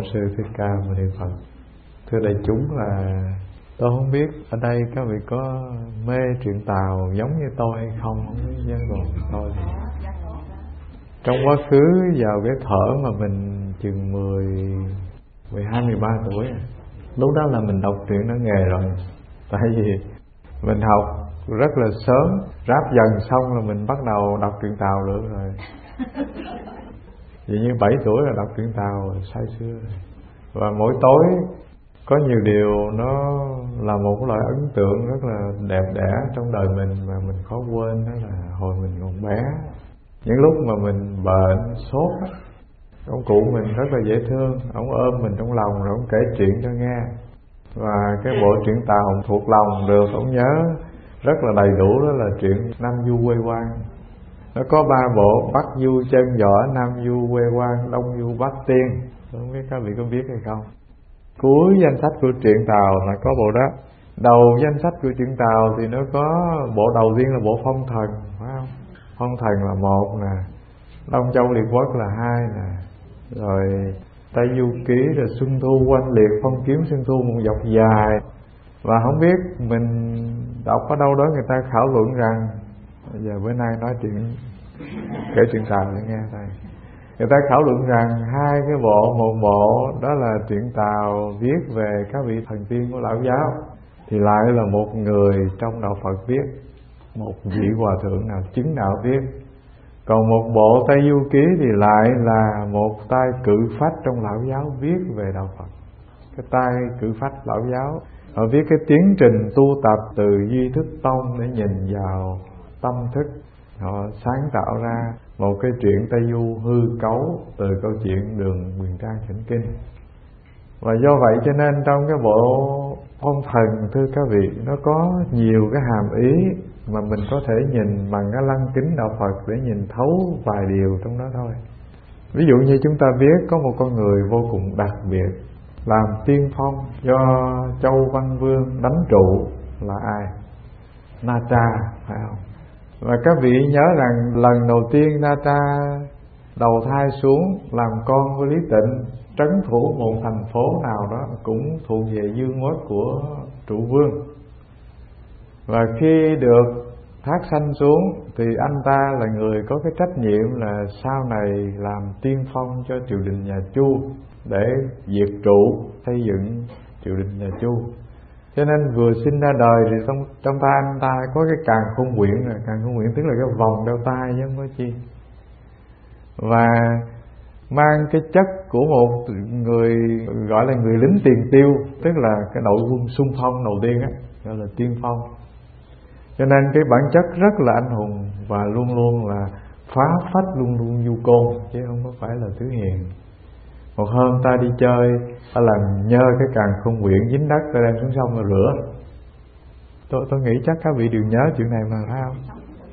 Sư Thích Ca Mâu Ni Phật. Thưa đại chúng, là tôi không biết ở đây các vị có mê truyện Tàu giống như tôi hay không, không biết dân còn tôi. Trong quá khứ vào cái thở mà mình chừng 12, 13 tuổi, lúc đó là mình đọc truyện đã nghề rồi. Tại vì mình học rất là sớm, ráp dần xong là mình bắt đầu đọc truyện Tàu nữa rồi. Vì như 7 tuổi là đọc truyện Tàu say sưa rồi. Và mỗi tối có nhiều điều nó là một loại ấn tượng rất là đẹp đẽ trong đời mình mà mình khó quên. Đó là hồi mình còn bé, những lúc mà mình bệnh, sốt, ông cụ mình rất là dễ thương. Ông ôm mình trong lòng rồi ông kể chuyện cho nghe. Và cái bộ truyện Tàu thuộc lòng được ông nhớ rất là đầy đủ, đó là truyện Nam Du Quê Quang. Nó có 3 bộ: Bắc Du Chân Võ, Nam Du Quê Quang, Đông Du Bát Tiên. Tôi không biết các vị có biết hay không. Cuối danh sách của truyện Tàu là có bộ đó. Đầu danh sách của truyện Tàu thì nó có bộ đầu tiên là bộ Phong Thần, phải không? Phong Thần là 1 nè, Long Châu Liệt Quốc là 2 nè, rồi Tây Du Ký, rồi Xuân Thu Quanh Liệt, Phong Kiếm Xuân Thu một dọc dài. Và không biết mình đọc ở đâu đó người ta khảo luận rằng, bây giờ bữa nay nói chuyện kể truyện Tàu để nghe thôi. Người ta khảo luận rằng 2 cái bộ, một bộ đó là truyện Tàu viết về các vị thần tiên của Lão Giáo, thì lại là một người trong đạo Phật viết, một vị hòa thượng nào chứng đạo viết. Còn một bộ Tây Du Ký thì lại là một tay cự phách trong Lão Giáo viết về đạo Phật. Cái tay cự phách Lão Giáo, họ viết cái tiến trình tu tập từ Duy Thức Tông để nhìn vào tâm thức. Họ sáng tạo ra một cái truyện Tây Du hư cấu từ câu chuyện Đường Quyền Trang Thỉnh Kinh. Và do vậy cho nên trong cái bộ Phong Thần, thưa các vị, nó có nhiều cái hàm ý mà mình có thể nhìn bằng cái lăng kính đạo Phật để nhìn thấu vài điều trong đó thôi. Ví dụ như chúng ta biết có một con người vô cùng đặc biệt làm tiên phong do Châu Văn Vương đánh trụ là ai? Na Tra, phải không? Và các vị nhớ rằng lần đầu tiên Na Tra đầu thai xuống làm con của Lý Tịnh, trấn thủ một thành phố nào đó cũng thuộc về dương quốc của trụ vương. Và khi được thác sanh xuống thì anh ta là người có cái trách nhiệm là sau này làm tiên phong cho triều đình nhà Chu để diệt trụ, xây dựng triều đình nhà Chu. Cho nên vừa sinh ra đời thì trong tay anh ta có cái càn khôn quyển. Càn khôn quyển tức là cái vòng đeo tay chứ không có chi. Và mang cái chất của một người gọi là người lính tiền tiêu, tức là cái đội quân xung phong đầu tiên á, gọi là tiên phong. Cho nên cái bản chất rất là anh hùng và luôn luôn là phá phách, luôn luôn nhu côn chứ không có phải là thứ hiền. Một hôm ta đi chơi, ta làm nhơ cái càn khôn quyển dính đất, ta đem xuống sông rồi rửa. Tôi nghĩ chắc các vị đều nhớ chuyện này mà, phải không?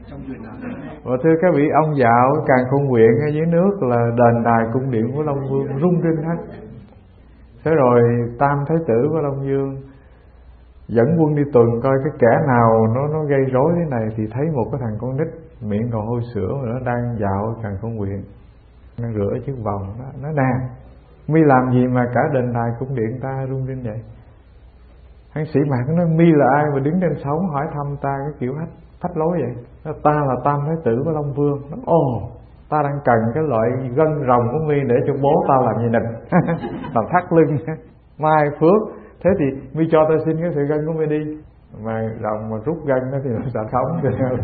Và thưa các vị, ông dạo càn khôn quyển ở dưới nước là đền đài cung điện của Long Vương rung rinh hết. Thế rồi Tam Thái tử của Long Vương dẫn quân đi tuần coi cái kẻ nào nó gây rối thế này, thì thấy một cái thằng con nít miệng còn hôi sữa mà nó đang dạo càn khôn quyển, nó rửa chiếc vòng đó. Nó nè, mi làm gì mà cả đền đài cung điện ta rung rinh vậy? Hắn sĩ Mạc nói, mi là ai mà đứng trên sóng hỏi thăm ta cái kiểu phách lối vậy? Nó, ta là Tam Thái tử của Long Vương. Nó, ồ, ta đang cần cái loại gân rồng của mi để cho bố ta làm gì nịch làm thắt lưng mai phước. Thế thì mi cho ta xin cái sợi gân của mi đi. Mà rồng mà rút gân đó thì nó sẽ sống.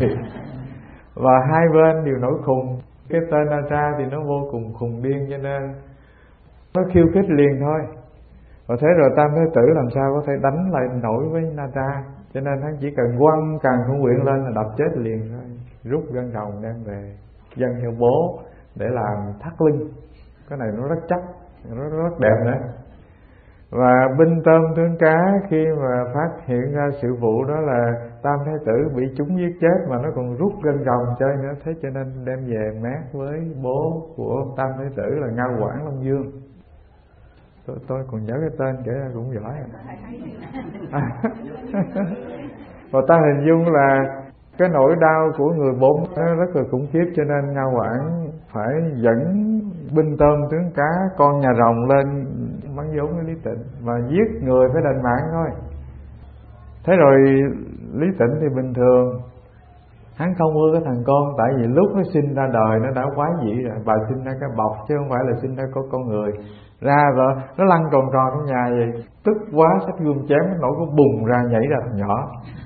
Và hai bên đều nổi khùng. Cái tên Na Tra thì nó vô cùng khùng điên, cho nên nó khiêu khích liền thôi. Và thế rồi Tam Thái tử làm sao có thể đánh lại nổi với Na Tra. Cho nên hắn chỉ cần quăng càn khôn quyển lên là đập chết liền thôi. Rút gân rồng đem về dâng cho bố để làm thắt lưng. Cái này nó rất chắc, nó rất đẹp nữa. Và binh tôm tướng cá khi mà phát hiện ra sự vụ đó là Tam Thái tử bị chúng giết chết mà nó còn rút gân rồng chơi nữa. Thế cho nên đem về mát với bố của Tam Thái tử là Ngao Quảng Long Dương. Tôi còn nhớ cái tên kể ra cũng giỏi. Và ta hình dung là cái nỗi đau của người bố nó rất là khủng khiếp, cho nên Ngao Quảng phải dẫn binh tôm tướng cá con nhà rồng lên bắn vốn với Lý Tịnh, mà giết người phải đền mạng thôi. Thế rồi Lý Tịnh thì bình thường hắn không ưa cái thằng con, tại vì lúc nó sinh ra đời nó đã quái dị rồi. Bà sinh ra cái bọc chứ không phải là sinh ra có con người. Ra rồi nó lăn tròn tròn trong nhà vậy, tức quá xách gươm chém, nó nổi có bùng ra, nhảy ra thằng nhỏ.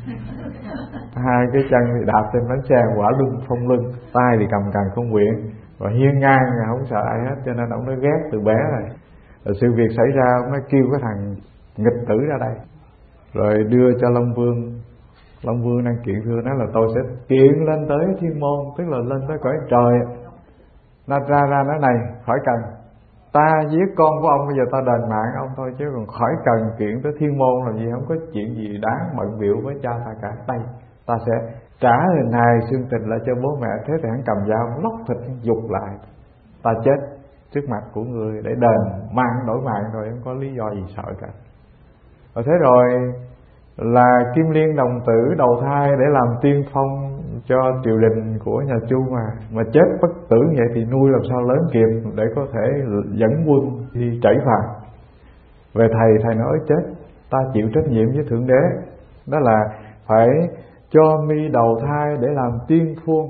Hai cái chân thì đạp trên bánh xe, quả lưng phong lưng, tay thì cầm càng không quyện, và hiên ngang không sợ ai hết, cho nên ông nó ghét từ bé rồi. Rồi sự việc xảy ra ông mới kêu cái thằng nghịch tử ra đây, rồi đưa cho Long Vương. Long Vương đang kiện thưa nói là tôi sẽ kiện lên tới thiên môn, tức là lên tới cõi trời. Nó ra nói này, khỏi cần, ta giết con của ông, bây giờ ta đền mạng ông thôi, chứ còn khỏi cần kiện tới thiên môn làm gì, không có chuyện gì đáng bận bịu với cha ta cả. Đây, ta sẽ trả hình hài xương tình lại cho bố mẹ. Thế thì hắn cầm dao lóc thịt giục lại, ta chết trước mặt của người để đền mạng đổi mạng rồi, không có lý do gì sợ cả. Rồi thế rồi là Kim Liên đồng tử đầu thai để làm tiên phong cho triều đình của nhà Chu, mà chết bất tử vậy thì nuôi làm sao lớn kịp để có thể dẫn quân đi trẩy phạt. Về thầy nói chết, ta chịu trách nhiệm với Thượng Đế, đó là phải cho mi đầu thai để làm tiên phong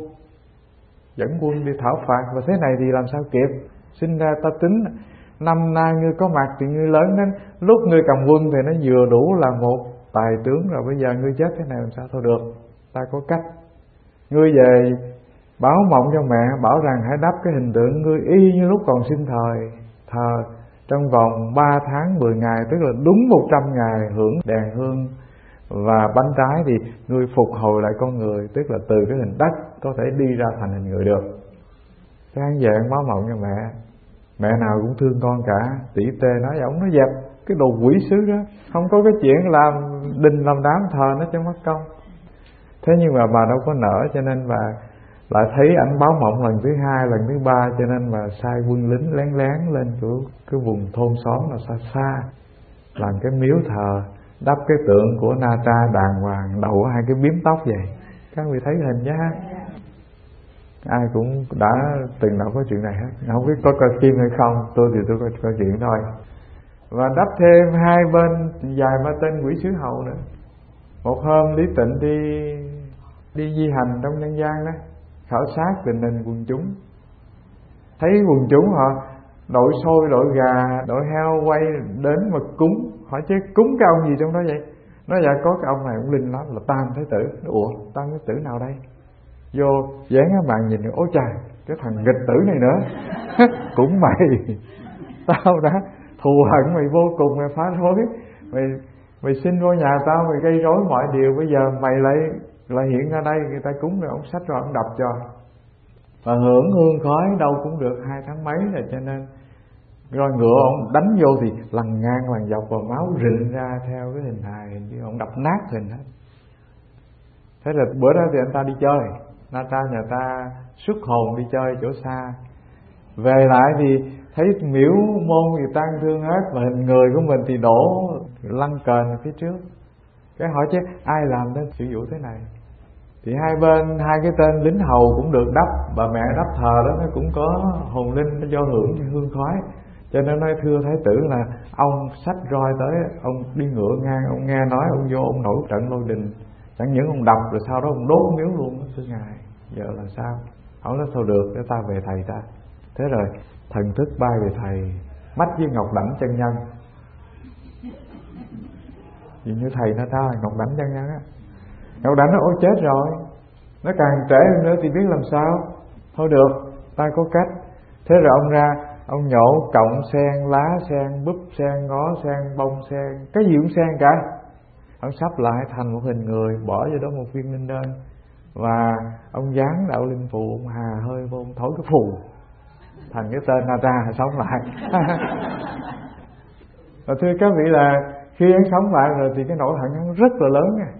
dẫn quân đi thảo phạt. Và thế này thì làm sao kịp, sinh ra ta tính năm nay ngươi có mặt thì ngươi lớn đến lúc ngươi cầm quân thì nó vừa đủ là một tài tướng rồi, bây giờ ngươi chết thế này làm sao thôi được. Ta có cách, ngươi về báo mộng cho mẹ, bảo rằng hãy đắp cái hình tượng ngươi y như lúc còn sinh thời, thờ trong vòng 3 tháng 10 ngày, tức là đúng 100 ngày hưởng đèn hương và bánh trái thì ngươi phục hồi lại con người, tức là từ cái hình đất có thể đi ra thành hình người được. Cái hắn về hắn báo mộng cho mẹ, mẹ nào cũng thương con cả. Tỷ Tê nói ông nó dẹp cái đồ quỷ sứ đó, không có cái chuyện làm đình làm đám thờ nó cho mất công. Thế nhưng mà bà đâu có nỡ, cho nên bà lại thấy ảnh báo mộng lần thứ 2, lần thứ 3, cho nên bà sai quân lính lén lén lên cái vùng thôn xóm là xa xa, làm cái miếu thờ, đắp cái tượng của Na Tra đàng hoàng, đầu 2 cái biếm tóc vậy. Các vị thấy hình nhá, ai cũng đã từng nào có chuyện này hết. Không biết có coi phim hay không, tôi thì tôi coi chuyện thôi. Và đắp thêm 2 bên dài ba tên quỷ sứ hầu nữa. Một hôm Lý Tịnh đi di hành trong nhân gian đó, khảo sát tình hình quần chúng, thấy quần chúng họ đội xôi, đội gà, đội heo quay đến mà cúng. Hỏi chứ cúng cái ông gì trong đó vậy? Nói dạ có cái ông này cũng linh lắm, là Tam Thái Tử. Ủa Tam Thái Tử nào đây? Vô dán các bạn nhìn, ôi trời, cái thằng nghịch tử này nữa. Cũng mày, tao đã thù hận mày vô cùng, mày phá rối, mày xin vô nhà tao, mày gây rối mọi điều, bây giờ mày lại hiện ra đây, người ta cúng rồi ông xách rồi ông đập cho. Và hưởng hương khói đâu cũng được 2 tháng mấy rồi, cho nên rồi ngựa ông đánh vô thì lằn ngang lằn dọc và máu rịn ra theo cái hình hài, hình như ông đập nát hình hết. Thế rồi bữa đó thì anh ta đi chơi, Na Tra nhà ta xuất hồn đi chơi chỗ xa, về lại thì thấy miễu môn thì tang thương hết, và hình người của mình thì đổ lăn cờn phía trước. Cái hỏi chứ ai làm nên sự vụ thế này? Thì hai bên 2 cái tên lính hầu cũng được đắp, bà mẹ đắp thờ đó nó cũng có hồn linh, nó do hưởng cái hương khói. Cho nên nói thưa Thái Tử là ông xách roi tới, ông đi ngựa ngang, ông nghe nói ông vô ông nổi trận lôi đình, chẳng những ông đập rồi sau đó ông đốt miếu luôn đó, thưa ngài. Giờ là sao? Ông nói thôi được, để ta về thầy ta. Thế rồi thần thức bay về thầy, mắt với Ngọc Đảnh chân nhân. Vì như thầy nó ta Ngọc Đảnh chân nhân á. Ngọc Đảnh nó ôi chết rồi, nó càng trễ hơn nữa thì biết làm sao. Thôi được, ta có cách. Thế rồi ông ra, ông nhổ cọng sen, lá sen, búp sen, ngó sen, bông sen, cái gì cũng sen cả. Ông sắp lại thành một hình người, bỏ vô đó một viên linh đơn, và ông dán đạo linh phù, ông hà hơi vô, ông thổi cái phù, thành cái tên Na Tra sống lại. Và thưa các vị là khi hắn sống lại rồi thì cái nỗi hận hắn rất là lớn nha.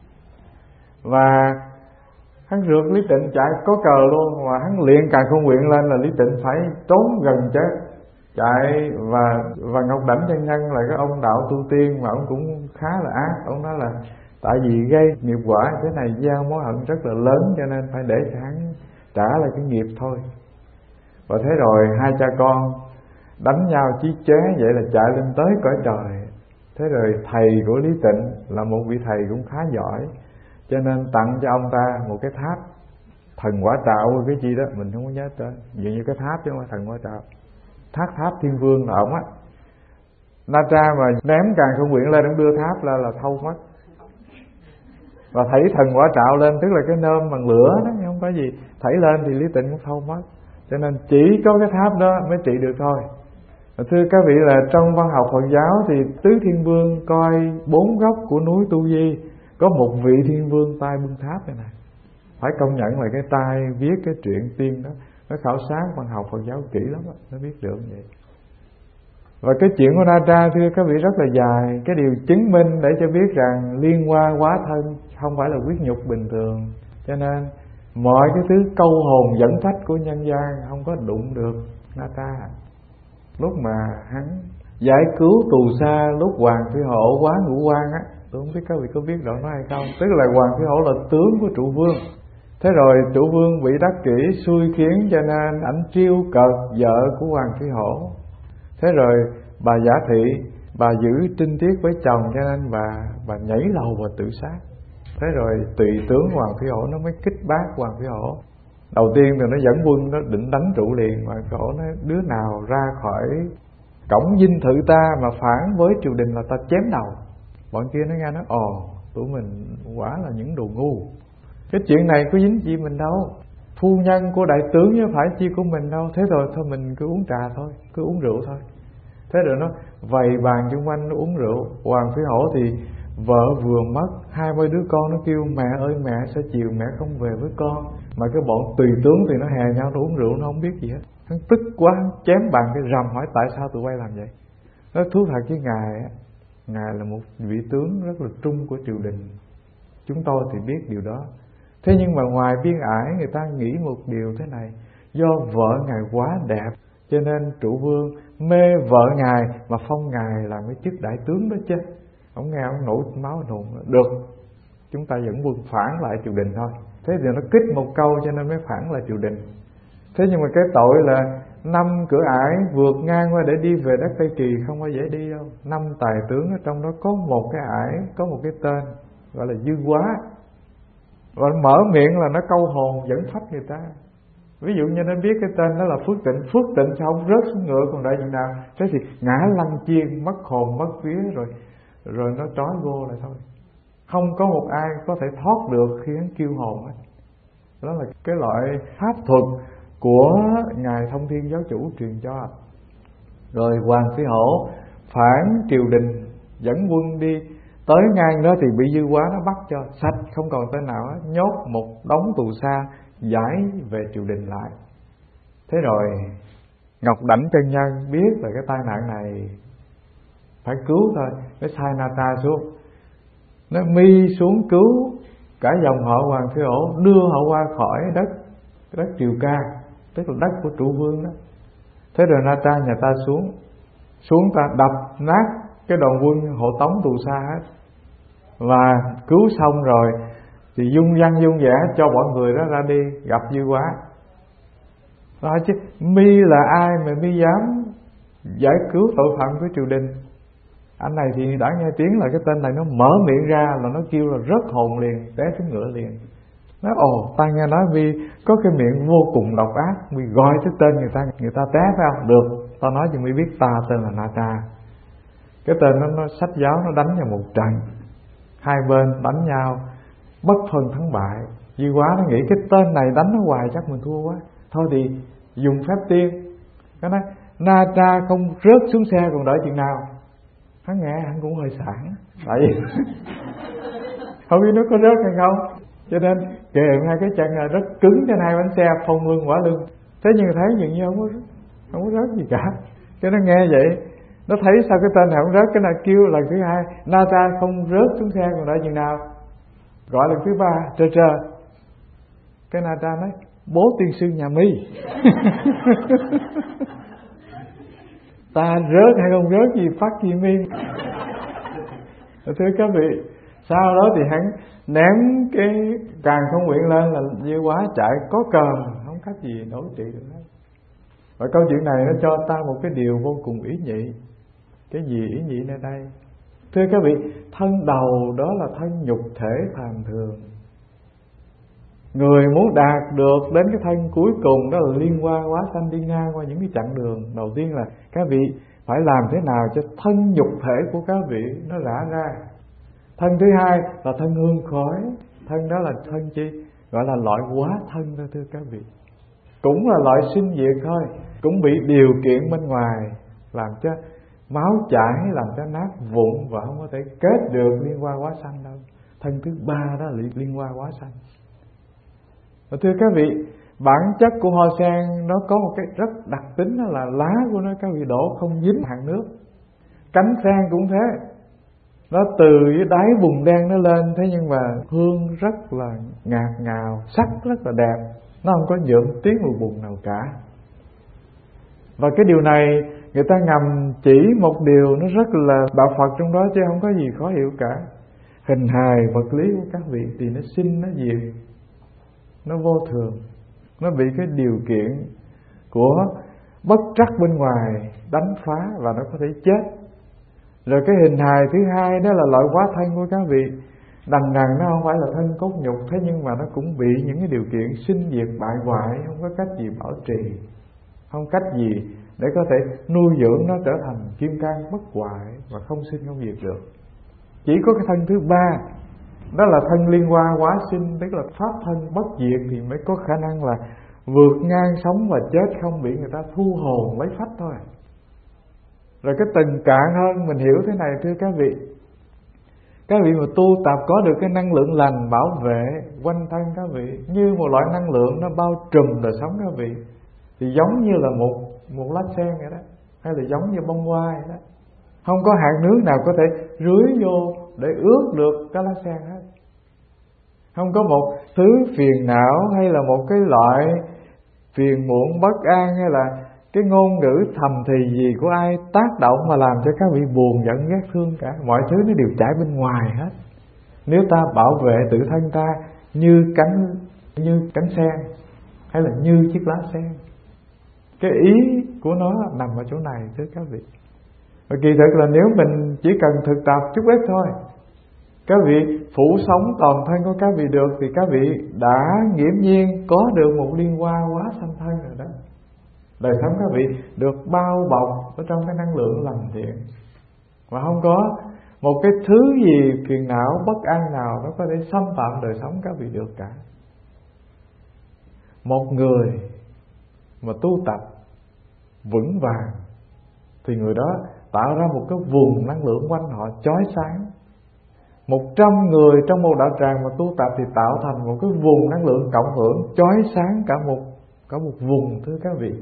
Và hắn rượt Lý Tịnh chạy có cờ luôn, mà hắn liền càng không nguyện lên là Lý Tịnh phải trốn gần chết chạy. Và Ngọc Đảnh chân nhân là cái ông đạo tu tiên mà ông cũng khá là ác. Ông nói là tại vì gây nghiệp quả thế này, gieo mối hận rất là lớn, cho nên phải để cho hắn trả lại cái nghiệp thôi. Và thế rồi 2 cha con đánh nhau chí chế vậy là chạy lên tới cõi trời. Thế rồi thầy của Lý Tịnh là một vị thầy cũng khá giỏi, cho nên tặng cho ông ta một cái tháp thần quả trạo cái gì đó mình không có nhớ tên, dường như cái tháp chứ không phải thần quả trạo. Tháp Thiên Vương là ổng á. Na Tra mà ném Càn Khôn Quyển lên, ông đưa tháp là thâu mất. Và thảy thần quả trạo lên, tức là cái nơm bằng lửa đó, không có gì. Thảy lên thì Lý Tịnh cũng thâu mất. Cho nên chỉ có cái tháp đó mới trị được thôi. Thưa các vị, là trong văn học Phật giáo thì Tứ Thiên Vương coi 4 góc của núi Tu Di, có một vị Thiên Vương tay bưng tháp này này. Phải công nhận là cái tay viết cái truyện tiên đó, nó khảo sát văn học Phật giáo kỹ lắm đó, nó biết được như vậy. Và cái chuyện của Na Tra thưa các vị rất là dài. Cái điều chứng minh để cho biết rằng liên hoa hóa thân không phải là quyết nhục bình thường. Cho nên mọi cái thứ câu hồn dẫn phách của nhân gian không có đụng được Na Tra. Lúc mà hắn giải cứu tù xa, lúc Hoàng Phi Hổ quá ngũ quan á, tôi không biết các vị có biết rõ nó hay không. Tức là Hoàng Phi Hổ là tướng của trụ vương. Thế rồi trụ vương bị đắc kỷ xui khiến, cho nên ảnh trêu cợt vợ của Hoàng Phi Hổ. Thế rồi bà Giả Thị, bà giữ trinh tiết với chồng, cho nên bà nhảy lầu và tự sát. Thế rồi tùy tướng Hoàng Phi Hổ nó mới kích bác Hoàng Phi Hổ. Đầu tiên thì nó dẫn quân, nó định đánh trụ liền. Hoàng Phi Hổ nói đứa nào ra khỏi cổng dinh thự ta mà phản với triều đình là ta chém đầu. Bọn kia nó nghe nói tụi mình quả là những đồ ngu. Cái chuyện này có dính gì mình đâu, phu nhân của đại tướng chứ phải chi của mình đâu. Thế rồi thôi mình cứ uống trà thôi, cứ uống rượu thôi. Thế rồi nó vầy bàn chung quanh nó uống rượu. Hoàng Phi Hổ thì vợ vừa mất, 20 đứa con, nó kêu mẹ ơi mẹ, sao chiều mẹ không về với con. Mà cái bọn tùy tướng thì nó hè nhau, nó uống rượu, nó không biết gì hết. Nó tức quá, chém bàn cái rầm, hỏi tại sao tụi bay làm vậy. Nó thú thật với ngài, ngài là một vị tướng rất là trung của triều đình, chúng tôi thì biết điều đó. Thế nhưng mà ngoài biên ải, người ta nghĩ một điều thế này: do vợ ngài quá đẹp, cho nên trụ vương mê vợ ngài mà phong ngài làm cái chức đại tướng đó chứ. Ông nghe ông nổi máu nùng, được, chúng ta dẫn quân phản lại triều đình thôi. Thế thì nó kích một câu cho nên mới phản lại triều đình. Thế nhưng mà cái tội là 5 cửa ải vượt ngang qua để đi về đất Tây Kỳ không có dễ đi đâu. 5 tài tướng ở trong đó có một cái ải, có một cái tên gọi là Dư Quá, và mở miệng là nó câu hồn dẫn phách người ta. Ví dụ như nó biết cái tên đó là Phước Tịnh, Phước Tịnh sao không rớt xuống ngựa còn đợi gì nào. Thế thì ngã lăn chiên, mất hồn mất vía, rồi nó trói vô lại thôi. Không có một ai có thể thoát được khi hắn kêu hồn hết. Đó là cái loại pháp thuật của ngài Thông Thiên Giáo Chủ truyền cho. Rồi Hoàng Phi Hổ phản triều đình, dẫn quân đi tới ngang đó thì bị Dư Quá nó bắt cho sạch, không còn tên nào hết, nhốt một đống tù xa, giải về triều đình lại. Thế rồi Ngọc Đảnh chân nhân biết là cái tai nạn này phải cứu thôi, mới sai Na Tra xuống, nó mi xuống cứu cả dòng họ Hoàng Phi Hổ, đưa họ qua khỏi đất Triều Ca, tức là đất của trụ vương đó. Thế rồi Na Tra nhà ta xuống ta đập nát cái đoàn quân hộ tống tù xa hết. Và cứu xong rồi thì dung văn dung vẽ cho bọn người đó ra đi gặp Dư Quá. Nói chứ mi là ai mà mi dám giải cứu tội phạm của triều đình? Anh này thì đã nghe tiếng là cái tên này nó mở miệng ra là nó kêu là rớt hồn liền, té xuống ngựa liền. Nói ta nghe nói vì có cái miệng vô cùng độc ác, vì gọi cái tên người ta té phải không? Được, ta nói cho mi biết ta tên là Na Tra. Cái tên nó sách giáo nó đánh nhau một trận, hai bên đánh nhau bất phân thắng bại. Dư Quá nó nghĩ cái tên này đánh nó hoài chắc mình thua quá, thôi thì dùng phép tiên. Cái nói Na Tra không rớt xuống xe còn đợi chừng nào. Hắn nghe hắn cũng hơi sảng, tại vì không biết nó có rớt hay không, cho nên kèm hai cái chân là rất cứng trên hai bánh xe, phong lưng quả lưng. Thế nhưng thấy dường như không có rớt gì cả. Cho nó nghe vậy, nó thấy sao cái tên này không rớt, cái này kêu lần thứ hai Na Tra không rớt xuống xe còn đợi chừng nào. Gọi lần thứ ba trơ. Cái Na Tra nói bố tiên sư nhà mi ta rớt hay không rớt gì phát gì mi. Thưa các vị, sau đó thì hắn ném cái Càn Khôn Quyển lên là Dư Quá chạy có cờm, không cách gì nổi trị được hết. Và câu chuyện này nó cho ta một cái điều vô cùng ý nhị. Cái gì ý nhị nơi đây? Thưa các vị, thân đầu đó là thân nhục thể phàm thường. Người muốn đạt được đến cái thân cuối cùng đó là liên hoa hóa sanh, đi ngang qua những cái chặng đường. Đầu tiên là các vị phải làm thế nào cho thân nhục thể của các vị nó rã ra. Thân thứ hai là thân hương khói. Thân đó là thân chi? Gọi là loại hóa thân thôi thưa các vị. Cũng là loại sinh diệt thôi, cũng bị điều kiện bên ngoài làm cho máu chảy, làm cho nát vụn và không có thể kết được liên hoa hóa sanh đâu. Thân thứ ba đó là liên hoa hóa sanh. Và thưa các vị, bản chất của hoa sen nó có một cái rất đặc tính, đó là lá của nó các vị đổ không dính hạt nước. Cánh sen cũng thế, nó từ dưới đáy bùn đen nó lên, thế nhưng mà hương rất là ngạt ngào, sắc rất là đẹp, nó không có nhuộm tiếng mùi bùn nào cả. Và cái điều này người ta ngầm chỉ một điều nó rất là đạo Phật trong đó, chứ không có gì khó hiểu cả. Hình hài vật lý của các vị thì nó sinh, nó diệt, nó vô thường, nó bị cái điều kiện của bất trắc bên ngoài đánh phá và nó có thể chết. Rồi cái hình hài thứ hai đó là loại hóa thân của các vị. Đằng rằng nó không phải là thân cốt nhục, thế nhưng mà nó cũng bị những cái điều kiện sinh diệt bại hoại, không có cách gì bảo trì, không cách gì để có thể nuôi dưỡng nó trở thành kim cang bất hoại và không sinh không diệt được. Chỉ có cái thân thứ ba, đó là thân liên hoa hóa sinh, tức là pháp thân bất diệt, thì mới có khả năng là vượt ngang sống và chết, không bị người ta thu hồn lấy phách thôi. Rồi cái tình cạn hơn mình hiểu thế này thưa các vị. Các vị mà tu tập có được cái năng lượng lành bảo vệ quanh thân các vị, như một loại năng lượng nó bao trùm đời sống các vị, thì giống như là một lá sen vậy đó, hay là giống như bông hoa vậy đó. Không có hạt nước nào có thể rưới vô để ướt được cái lá sen hết. Không có một thứ phiền não hay là một cái loại phiền muộn bất an hay là cái ngôn ngữ thầm thì gì của ai tác động mà làm cho các vị buồn giận ghét thương cả. Mọi thứ nó đều trải bên ngoài hết. Nếu ta bảo vệ tự thân ta như cánh sen hay là như chiếc lá sen. Cái ý của nó nằm ở chỗ này thưa các vị. Và kỳ thực là nếu mình chỉ cần thực tập chút ít thôi, các vị phủ sống toàn thân của các vị được, thì các vị đã nghiễm nhiên có được một liên hoa hóa sanh thân rồi đó. Đời sống các vị được bao bọc ở trong cái năng lượng lành thiện, và không có một cái thứ gì phiền não bất an nào nó có thể xâm phạm đời sống các vị được cả. Một người mà tu tập vững vàng thì người đó tạo ra một cái vùng năng lượng quanh họ chói sáng. 100 người trong một đạo tràng mà tu tập thì tạo thành một cái vùng năng lượng cộng hưởng chói sáng cả một vùng thưa các vị.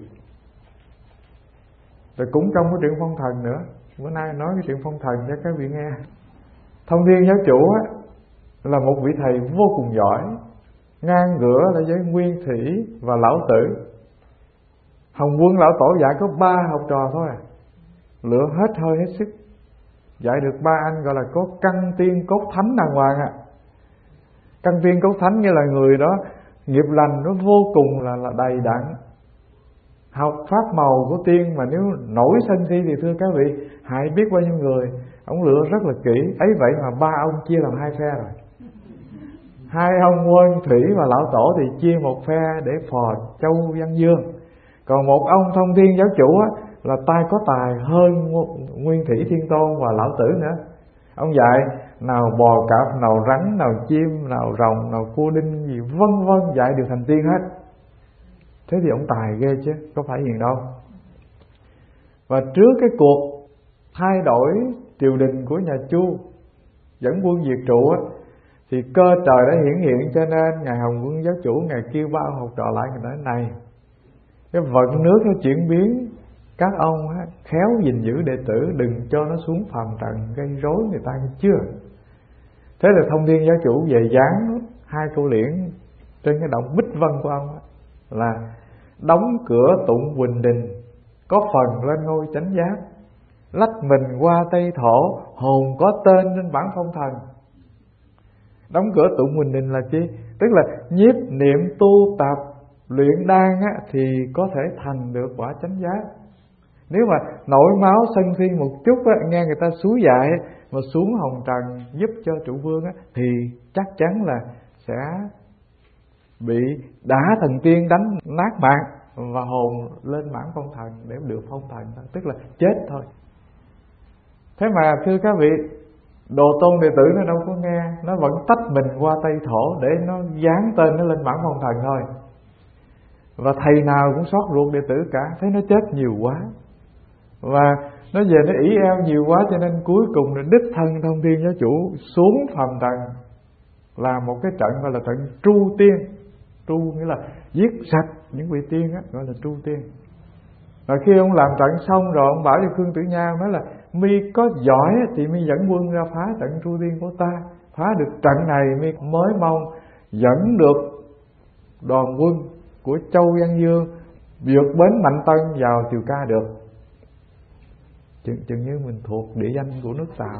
Rồi cũng trong cái chuyện phong thần nữa, bữa nay nói cái chuyện phong thần cho các vị nghe. Thông Thiên giáo chủ á, là một vị thầy vô cùng giỏi, ngang ngửa là với Nguyên Thủy và Lão Tử. Hồng Quân Lão Tổ dạy có 3 học trò thôi à, lựa hết hơi hết sức, dạy được 3 anh gọi là có căn tiên cốt thánh đàng hoàng à. Căn tiên cốt thánh nghĩa là người đó nghiệp lành nó vô cùng là đầy đặn, học pháp màu của tiên, mà nếu nổi sân si thì thưa các vị hại biết bao nhiêu người. Ông lựa rất là kỹ, ấy vậy mà 3 ông chia làm 2 phe rồi. 2 ông Nguyên Thủy và Lão Tổ thì chia một phe để phò Châu Văn Dương, còn một ông Thông Thiên giáo chủ á, là tay có tài hơn Nguyên Thủy Thiên Tôn và Lão Tử nữa. Ông dạy nào bò cạp, nào rắn, nào chim, nào rồng, nào cua đinh gì vân vân, dạy đều thành tiên hết. Thế thì ông tài ghê chứ, có phải gì đâu. Và trước cái cuộc thay đổi triều đình của nhà Chu dẫn quân diệt trụ á, thì cơ trời đã hiển hiện, cho nên ngài Hồng Quân giáo chủ ngài kêu 3 ông học trò lại, ngài nói này, cái vận nước nó chuyển biến, các ông á, khéo gìn giữ đệ tử, đừng cho nó xuống phàm trần gây rối người ta nghe chưa. Thế là Thông Thiên giáo chủ về dán 2 câu liễn trên cái động Bích Vân của ông á, là đóng cửa tụng Quỳnh Đình, có phần lên ngôi chánh giác, lách mình qua Tây Thổ, hồn có tên trên bản phong thần. Đóng cửa tụng Quỳnh Đình là chi? Tức là nhiếp niệm tu tập luyện đan á, thì có thể thành được quả chánh giác. Nếu mà nổi máu sân si một chút á, nghe người ta xúi dại mà xuống hồng trần giúp cho trụ vương á, thì chắc chắn là sẽ bị đả thần tiên đánh nát mạng và hồn lên mãn phong thần để được phong thần, tức là chết thôi. Thế mà thưa các vị, đồ tôn đệ tử nó đâu có nghe, nó vẫn tách mình qua Tây Thổ để nó dán tên nó lên mãn phong thần thôi. Và thầy nào cũng xót ruột đệ tử cả, thấy nó chết nhiều quá và nó về nó ỷ eo nhiều quá, cho nên cuối cùng là đích thân Thông Thiên Giáo Chủ xuống phàm trần làm một cái trận gọi là trận tru tiên. Tru nghĩa là giết sạch những vị tiên á, gọi là tru tiên. Và khi ông làm trận xong rồi, ông bảo cho Khương Tử Nha, nói là mi có giỏi thì mi dẫn quân ra phá trận tru tiên của ta. Phá được trận này mi mới mong dẫn được đoàn quân của Châu Văn Dương vượt bến Mạnh Tân vào Tiều Ca được. Chừng như mình thuộc địa danh của nước Tàu.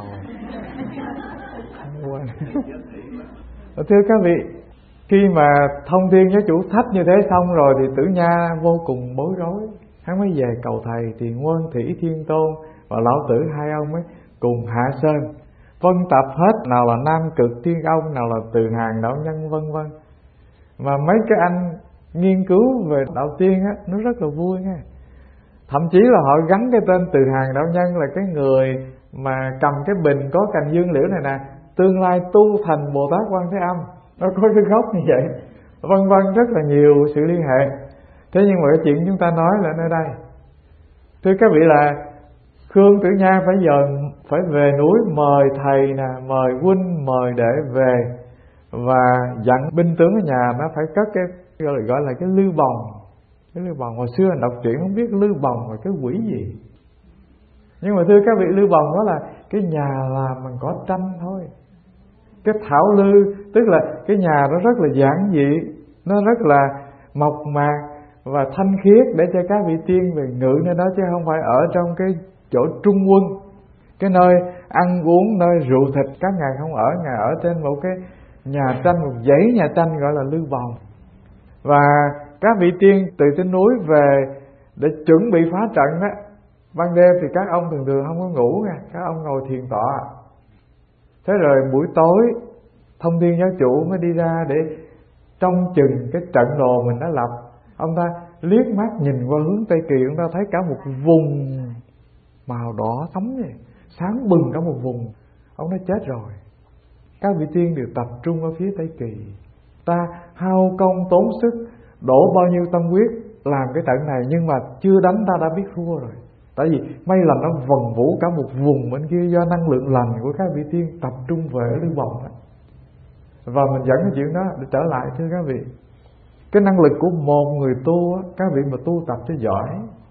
Thưa các vị, khi mà Thông Thiên Giáo Chủ thách như thế xong rồi thì Tử Nha vô cùng bối rối. Hắn mới về cầu thầy, thì Nguyên Thủy Thiên Tôn và Lão Tử hai ông ấy cùng hạ sơn phân tập hết, nào là Nam Cực Thiên Ông, nào là Từ Hàng Đạo Nhân, vân vân. Mà mấy cái anh nghiên cứu về đạo tiên á, nó rất là vui nha. Thậm chí là họ gắn cái tên Từ Hàng Đạo Nhân là cái người mà cầm cái bình có cành dương liễu này nè, tương lai tu thành Bồ Tát Quan Thế Âm. Nó có cái gốc như vậy, vân vân, rất là nhiều sự liên hệ. Thế nhưng mà cái chuyện chúng ta nói là nơi đây, thưa các vị, là Khương Tử Nha phải về núi mời thầy nè, mời huynh, mời đệ về, và dặn binh tướng ở nhà nó phải cất cái gọi là cái lư bồng. Cái lư bồng hồi xưa đọc truyện không biết lư bồng là cái quỷ gì, nhưng mà thưa các vị, lư bồng đó là cái nhà làm bằng cỏ tranh thôi. Cái thảo lư tức là cái nhà nó rất là giản dị, nó rất là mộc mạc và thanh khiết để cho các vị tiên về ngự nơi đó, chứ không phải ở trong cái chỗ trung quân, cái nơi ăn uống, nơi rượu thịt. Các ngài không ở, ngài ở trên một cái nhà tranh, một dãy nhà tranh gọi là lư bồng. Và các vị tiên từ trên núi về để chuẩn bị phá trận đó, ban đêm thì các ông thường thường không có ngủ nha, các ông ngồi thiền tọa. Thế rồi buổi tối Thông Thiên Giáo Chủ mới đi ra để trông chừng cái trận đồ mình đã lập. Ông ta liếc mắt nhìn qua hướng Tây Kỳ, ông ta thấy cả một vùng màu đỏ thắm vậy, sáng bừng cả một vùng. Ông nói chết rồi, các vị tiên đều tập trung ở phía Tây Kỳ, ta hao công tốn sức, đổ bao nhiêu tâm huyết làm cái trận này, nhưng mà chưa đánh ta đã biết thua rồi. Tại vì may là nó vần vũ cả một vùng bên kia do năng lượng lành của các vị tiên tập trung về ở lư bồng đó. Và mình dẫn cái chuyện đó để trở lại, thưa các vị, cái năng lực của một người tu á, các vị mà tu tập cho giỏi,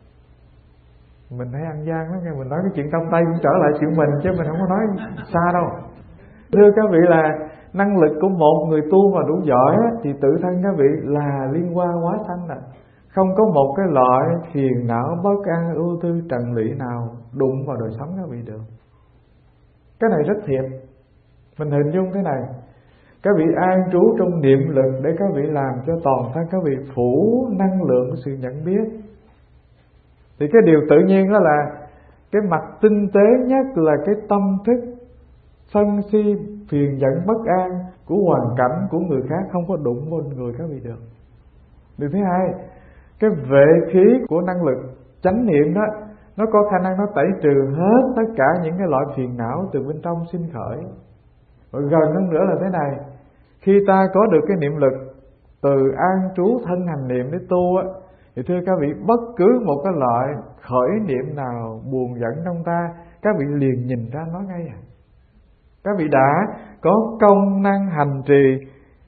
mình thấy ăn gian lắm nghe, mình nói cái chuyện trong tay cũng trở lại chuyện mình chứ mình không có nói xa đâu. Thưa các vị, là năng lực của một người tu mà đủ giỏi á, thì tự thân các vị là liên hoa hóa sanh nè. Không có một cái loại phiền não, bất an, ưu tư, trần lụy nào đụng vào đời sống các vị được. Cái này rất thiệt. Mình hình dung thế này, các vị an trú trong niệm lực để các vị làm cho toàn thân các vị phủ năng lượng của sự nhận biết. Thì cái điều tự nhiên đó là cái mặt tinh tế nhất là cái tâm thức sân si, phiền giận, bất an của hoàn cảnh của người khác không có đụng vào người các vị được. Điều thứ hai, cái vệ khí của năng lực chánh niệm đó, nó có khả năng nó tẩy trừ hết tất cả những cái loại phiền não từ bên trong sinh khởi. Và gần hơn nữa là thế này, khi ta có được cái niệm lực từ an trú thân hành niệm để tu á, thì thưa các vị, bất cứ một cái loại khởi niệm nào buồn giận trong ta, các vị liền nhìn ra nó ngay à. Các vị đã có công năng hành trì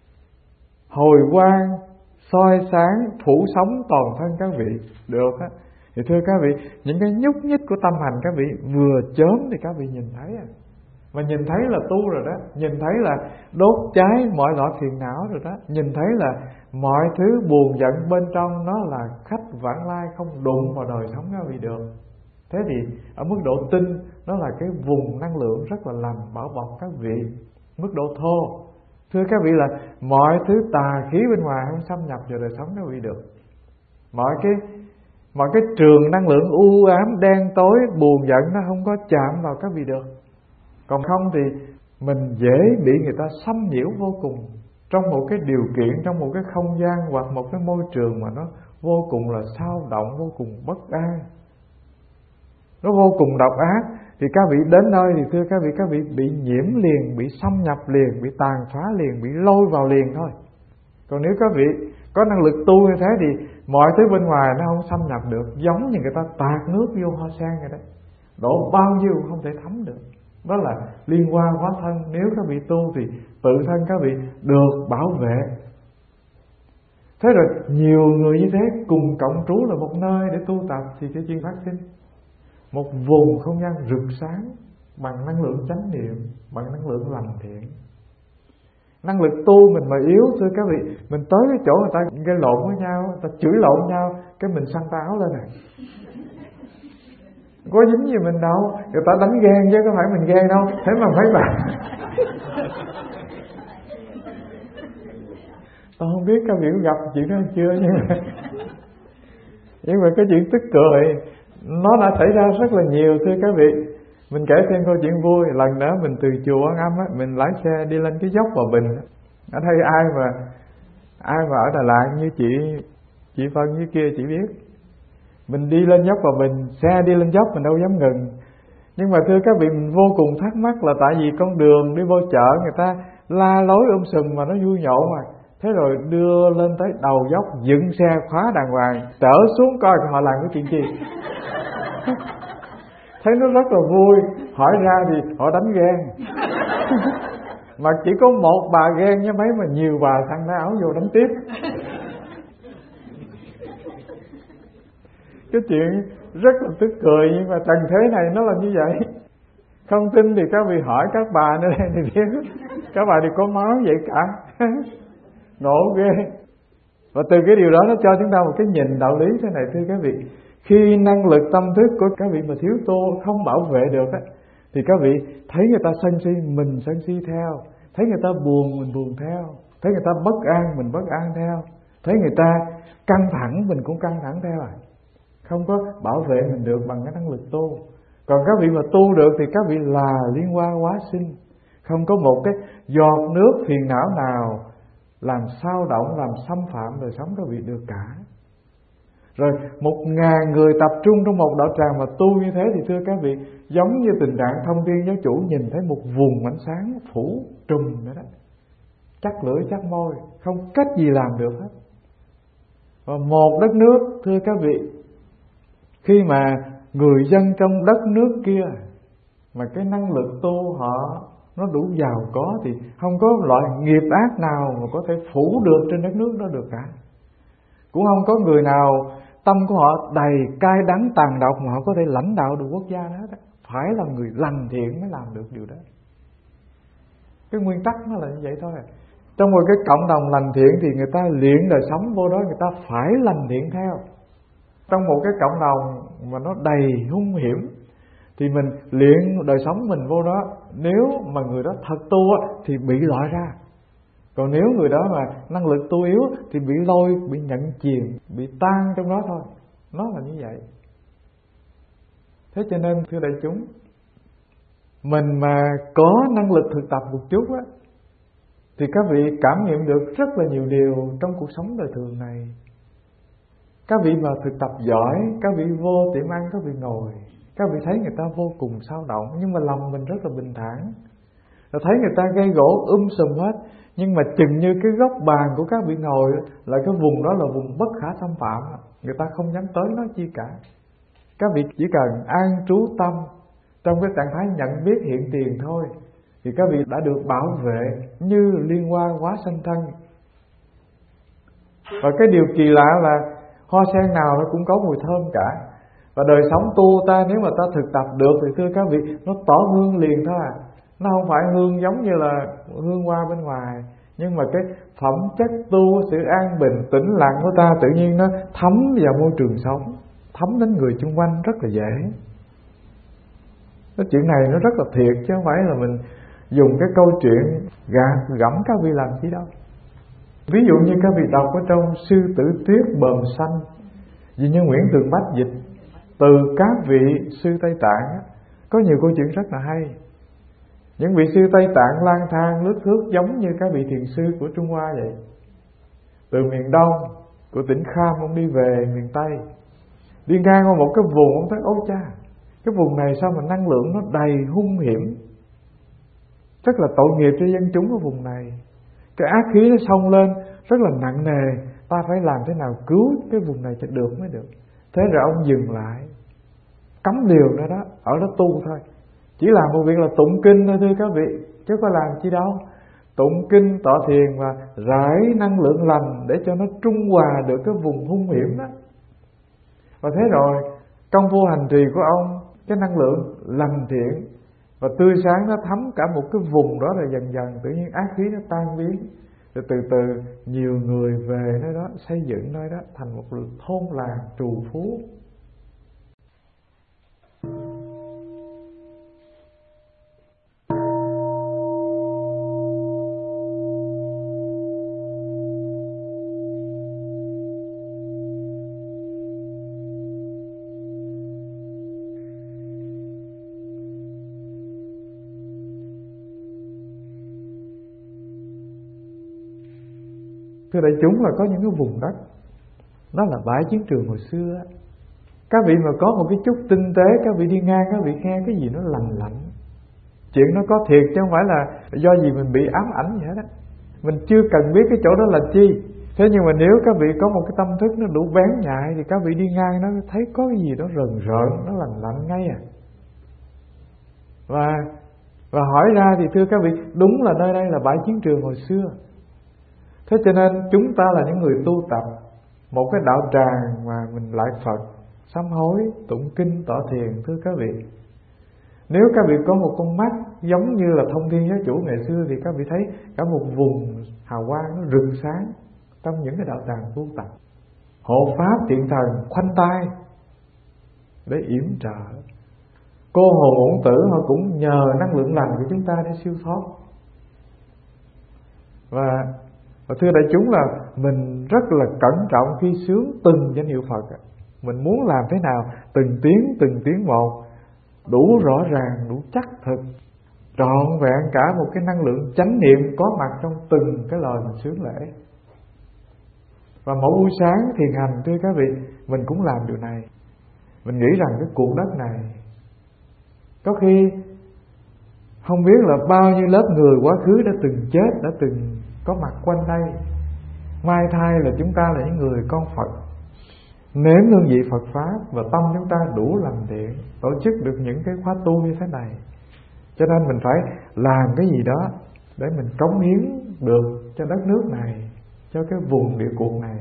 hồi quang, soi sáng, phủ sống toàn thân các vị được á, thì thưa các vị, những cái nhúc nhích của tâm hành các vị vừa chớm thì các vị nhìn thấy à. Mà nhìn thấy là tu rồi đó, nhìn thấy là đốt cháy mọi loại phiền não rồi đó, nhìn thấy là mọi thứ buồn giận bên trong nó là khách vãng lai, không đụng vào đời sống các vị được. Thế thì ở mức độ tinh, nó là cái vùng năng lượng rất là lành bảo bọc các vị. Mức độ thô Thưa các vị là mọi thứ tà khí bên ngoài không xâm nhập vào đời sống các vị được. Mọi cái trường năng lượng u ám, đen tối, buồn giận nó không có chạm vào các vị được. Còn không thì mình dễ bị người ta xâm nhiễu vô cùng. Trong một cái điều kiện, trong một cái không gian hoặc một cái môi trường mà nó vô cùng là xao động, vô cùng bất an, nó vô cùng độc ác, thì các vị đến nơi thì thưa các vị bị nhiễm liền, bị xâm nhập liền, bị tàn phá liền, bị lôi vào liền thôi. Còn nếu các vị có năng lực tu như thế thì mọi thứ bên ngoài nó không xâm nhập được. Giống như người ta tạt nước vô hoa sen vậy đấy, đổ bao nhiêu cũng không thể thấm được. Đó là liên hoa hóa thân. Nếu các vị tu thì tự thân các vị được bảo vệ. Thế rồi nhiều người như thế cùng cộng trú là một nơi để tu tập thì cái chuyện phát sinh một vùng không gian rực sáng bằng năng lượng chánh niệm, bằng năng lượng lành thiện. Năng lực tu mình mà yếu thưa các vị, mình tới cái chỗ người ta gây lộn với nhau, người ta chửi lộn nhau, cái mình xăng áo lên này, có dính gì mình đâu. Người ta đánh ghen chứ có phải mình ghen đâu. Thế mà mấy bạn tôi không biết các vị có gặp chuyện đó chưa, nhưng mà cái chuyện tức cười nó đã xảy ra rất là nhiều thưa các vị. Mình kể thêm câu chuyện vui. Lần đó mình từ chùa An Âm á, mình lái xe đi lên cái dốc Hòa Bình. Ở đây ai mà ở Đà Lạt như chị Phân với kia chỉ biết. Mình đi lên dốc Hòa Bình, xe đi lên dốc mình đâu dám ngừng. Nhưng mà thưa các vị, mình vô cùng thắc mắc là tại vì con đường đi vô chợ người ta la lối sùm mà nó vui nhộn mà. Thế rồi đưa lên tới đầu dốc, dựng xe khóa đàng hoàng, trở xuống coi họ làm cái chuyện gì. Thấy nó rất là vui, hỏi ra thì họ đánh ghen. Mà chỉ có một bà ghen với mấy mà nhiều bà thằng áo vô đánh tiếp. Cái chuyện rất là tức cười, nhưng mà trần thế này nó là như vậy. Không tin thì các vị hỏi các bà nữa đây thì biết. Các bà thì có máu vậy cả. Ngộ ghê. Và từ cái điều đó nó cho chúng ta một cái nhìn đạo lý thế này thưa các vị. Khi năng lực tâm thức của các vị mà thiếu tu, không bảo vệ được á, thì các vị thấy người ta sân si, mình sân si theo. Thấy người ta buồn, mình buồn theo. Thấy người ta bất an, mình bất an theo. Thấy người ta căng thẳng, mình cũng căng thẳng theo. Không có bảo vệ mình được bằng cái năng lực tu. Còn các vị mà tu được thì các vị là liên hoa hóa sinh. Không có một cái giọt nước phiền não nào làm xao động, làm xâm phạm đời sống các vị được cả. Rồi 1.000 người tập trung trong một đạo tràng mà tu như thế thì thưa các vị, giống như tình trạng thông thiên giáo chủ nhìn thấy một vùng ánh sáng phủ trùm nữa đó, chắc lưỡi chắc môi, không cách gì làm được hết. Và một đất nước thưa các vị, khi mà người dân trong đất nước kia mà cái năng lực tu họ nó đủ giàu có thì không có loại nghiệp ác nào mà có thể phủ được trên đất nước đó được cả. Cũng không có người nào tâm của họ đầy cay đắng tàn độc mà họ có thể lãnh đạo được quốc gia đó hết. Phải là người lành thiện mới làm được điều đó. Cái nguyên tắc nó là như vậy thôi. Trong một cái cộng đồng lành thiện thì người ta luyện đời sống vô đó, người ta phải lành thiện theo. Trong một cái cộng đồng mà nó đầy hung hiểm thì mình luyện đời sống mình vô đó. Nếu mà người đó thật tu thì bị loại ra. Còn nếu người đó mà năng lực tu yếu thì bị lôi, bị nhận chìm, bị tan trong đó thôi. Nó là như vậy. Thế cho nên thưa đại chúng, mình mà có năng lực thực tập một chút á, thì các vị cảm nghiệm được rất là nhiều điều trong cuộc sống đời thường này. Các vị mà thực tập giỏi, các vị vô tiệm ăn, các vị ngồi, các vị thấy người ta vô cùng xao động, nhưng mà lòng mình rất là bình thản. Rồi thấy người ta gây gỗ sùm hết, nhưng mà chừng như cái góc bàn của các vị ngồi là cái vùng đó là vùng bất khả xâm phạm, người ta không dám tới nói chi cả. Các vị chỉ cần an trú tâm trong cái trạng thái nhận biết hiện tiền thôi, thì các vị đã được bảo vệ như liên hoa hóa sanh thân. Và cái điều kỳ lạ là hoa sen nào nó cũng có mùi thơm cả. Và đời sống tu ta nếu mà ta thực tập được thì thưa các vị, nó tỏ hương liền thôi à. Nó không phải hương giống như là hương hoa bên ngoài, nhưng mà cái phẩm chất tu, sự an bình, tĩnh lặng của ta tự nhiên nó thấm vào môi trường sống, thấm đến người xung quanh rất là dễ. Cái chuyện này nó rất là thiệt chứ không phải là mình dùng cái câu chuyện gạt gẫm các vị làm chi đâu. Ví dụ như các vị đọc ở trong Sư Tử Tuyết Bờm Xanh, vì như Nguyễn Tường Bách dịch từ các vị sư Tây Tạng, có nhiều câu chuyện rất là hay. Những vị sư Tây Tạng lang thang lướt thướt giống như các vị thiền sư của Trung Hoa vậy. Từ miền Đông của tỉnh Kham ông đi về miền Tây, đi ngang qua một cái vùng, ông thấy ôi cha, cái vùng này sao mà năng lượng nó đầy hung hiểm, rất là tội nghiệp cho dân chúng ở vùng này. Cái ác khí nó xông lên rất là nặng nề, ta phải làm thế nào cứu cái vùng này cho được mới được. Thế rồi ông dừng lại, cấm điều đó đó, ở đó tu thôi, chỉ làm một việc là tụng kinh thôi thưa các vị, chứ có làm chi đâu. Tụng kinh, tọa thiền và rải năng lượng lành để cho nó trung hòa được cái vùng hung hiểm đó. Và thế rồi công phu hành trì của ông, cái năng lượng lành thiện và tươi sáng nó thấm cả một cái vùng đó, rồi dần dần tự nhiên ác khí nó tan biến, rồi từ từ nhiều người về nơi đó, xây dựng nơi đó thành một thôn làng trù phú. Thưa đại chúng, là có những cái vùng đất đó là bãi chiến trường hồi xưa. Các vị mà có một cái chút tinh tế, các vị đi ngang, các vị nghe cái gì nó lành lạnh, chuyện nó có thiệt chứ không phải là do gì mình bị ám ảnh gì hết á. Mình chưa cần biết cái chỗ đó là chi. Thế nhưng mà nếu các vị có một cái tâm thức nó đủ bén nhạy thì các vị đi ngang nó thấy có cái gì đó rờn rợn, nó lành lạnh ngay à. Và hỏi ra thì thưa các vị, đúng là nơi đây là bãi chiến trường hồi xưa. Thế cho nên chúng ta là những người tu tập một cái đạo tràng mà mình lại Phật, sám hối, tụng kinh, tọa thiền. Thưa các vị, nếu các vị có một con mắt giống như là Thông Thiên Giáo Chủ ngày xưa thì các vị thấy cả một vùng hào quang nó rực sáng trong những cái đạo tràng tu tập. Hộ pháp thiện thần khoanh tay để yểm trợ. Cô hồn uổng tử họ cũng nhờ năng lượng lành của chúng ta để siêu thoát. Và thưa đại chúng, là mình rất là cẩn trọng khi sướng từng danh hiệu Phật. Mình muốn làm thế nào từng tiếng một đủ rõ ràng, đủ chắc thực, trọn vẹn cả một cái năng lượng chánh niệm có mặt trong từng cái lời mình sướng lễ. Và mỗi buổi sáng thiền hành, thưa các vị, mình cũng làm điều này. Mình nghĩ rằng cái cuộc đất này có khi không biết là bao nhiêu lớp người quá khứ đã từng chết, đã từng có mặt quanh đây. Mai thai là chúng ta là những người con Phật, nếm hương vị Phật Pháp, và tâm chúng ta đủ lành thiện, tổ chức được những cái khóa tu như thế này. Cho nên mình phải làm cái gì đó để mình cống hiến được cho đất nước này, cho cái vùng địa cuộc này.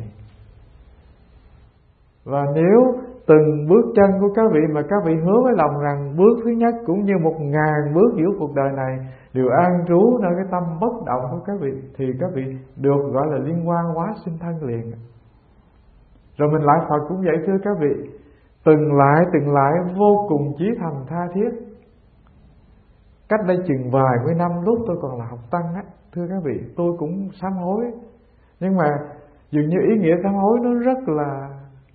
Và nếu từng bước chân của các vị mà các vị hứa với lòng rằng bước thứ nhất cũng như 1000 bước giữa cuộc đời này đều an trú nơi cái tâm bất động của các vị, thì các vị được gọi là liên quan hóa sinh thân liền. Rồi mình lại Phật cũng vậy thưa các vị, từng lại vô cùng chí thành tha thiết. Cách đây chừng vài mươi năm lúc tôi còn là học tăng á, thưa các vị, tôi cũng sám hối. Nhưng mà dường như ý nghĩa sám hối nó rất là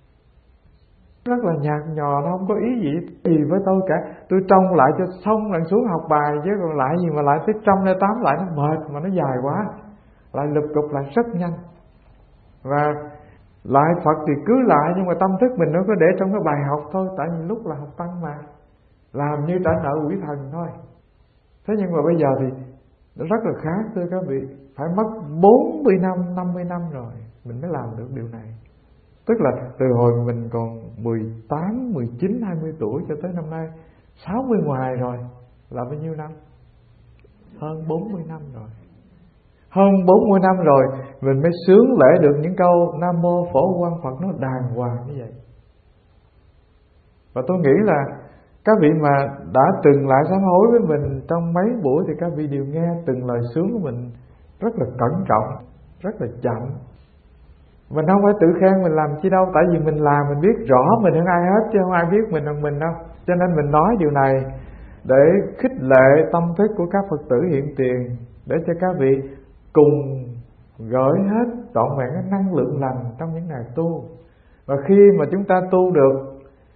nhạt nhòa, nó không có ý gì với tôi cả. Tôi trông lại cho xong lần xuống học bài, chứ còn lại gì mà lại tới 108 lại, nó mệt mà nó dài quá, lại lụp cụp lại rất nhanh. Và lại Phật thì cứ lại, nhưng mà tâm thức mình nó có để trong cái bài học thôi, tại vì lúc là học tăng mà làm như trả nợ quỷ thần thôi. Thế nhưng mà bây giờ thì nó rất là khác thưa các vị, phải mất 40 năm, 50 năm rồi mình mới làm được điều này. Tức là từ hồi mình còn 18, 19, 20 tuổi cho tới năm nay 60 ngoài rồi, là bao nhiêu năm? Hơn 40 năm rồi. Hơn 40 năm rồi mình mới sướng lễ được những câu Nam Mô Phổ Quang Phật nó đàng hoàng như vậy. Và tôi nghĩ là các vị mà đã từng lại sám hối với mình trong mấy buổi thì các vị đều nghe từng lời sướng của mình rất là cẩn trọng, rất là chậm. Mình không phải tự khen mình làm chi đâu, tại vì mình làm mình biết rõ mình hơn ai hết, chứ không ai biết mình hơn mình đâu. Cho nên mình nói điều này để khích lệ tâm thức của các Phật tử hiện tiền, để cho các vị cùng gửi hết trọn vẹn cái năng lượng lành trong những ngày tu. Và khi mà chúng ta tu được,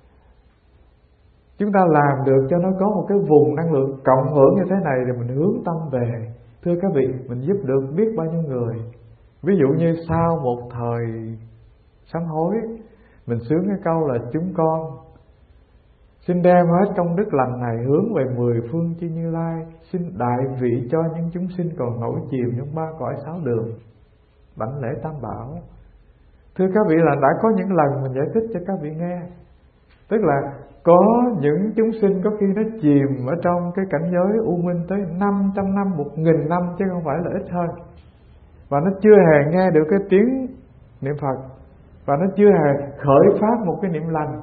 chúng ta làm được cho nó có một cái vùng năng lượng cộng hưởng như thế này, thì mình hướng tâm về. Thưa các vị, mình giúp được biết bao nhiêu người. Ví dụ như sau một thời sám hối, mình sướng cái câu là chúng con xin đem hết công đức lành này hướng về 10 phương chư Như Lai, xin đại vị cho những chúng sinh còn nổi chìm trong 3 cõi 6 đường, đảnh lễ Tam Bảo. Thưa các vị, là đã có những lần mình giải thích cho các vị nghe. Tức là có những chúng sinh có khi nó chìm ở trong cái cảnh giới u minh tới 500 năm, 1000 năm, chứ không phải là ít hơn. Và nó chưa hề nghe được cái tiếng niệm Phật, và nó chưa hề khởi phát một cái niệm lành.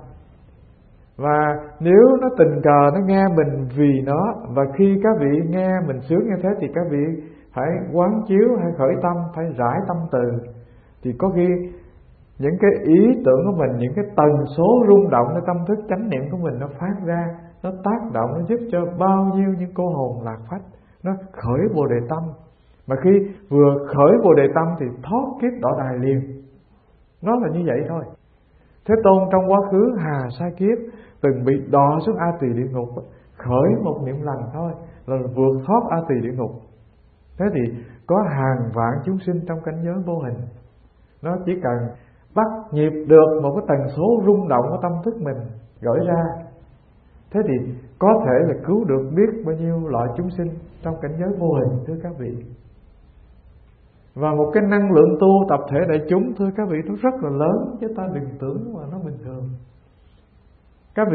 Và nếu nó tình cờ nó nghe mình vì nó, và khi các vị nghe mình sướng như thế thì các vị phải quán chiếu, hay khởi tâm, phải rải tâm từ, thì có khi những cái ý tưởng của mình, những cái tần số rung độngในtâm thức chánh niệm của mình nó phát ra, nó tác động, nó giúp cho bao nhiêu những cô hồn lạc phách nó khởi Bồ Đề tâm. Mà khi vừa khởi Bồ Đề tâm thì thoát kiếp đọa đài liền. Nó là như vậy thôi. Thế Tôn trong quá khứ hà sa kiếp từng bị đọa xuống A Tỳ địa ngục, khởi một niệm lành thôi là vượt thoát A Tỳ địa ngục. Thế thì có hàng vạn chúng sinh trong cảnh giới vô hình, nó chỉ cần bắt nhịp được một cái tần số rung động của tâm thức mình gửi ra, thế thì có thể là cứu được biết bao nhiêu loại chúng sinh trong cảnh giới vô hình, thưa các vị. Và một cái năng lượng tu tập thể đại chúng, thưa các vị, nó rất là lớn, chứ ta đừng tưởng mà nó bình thường. Các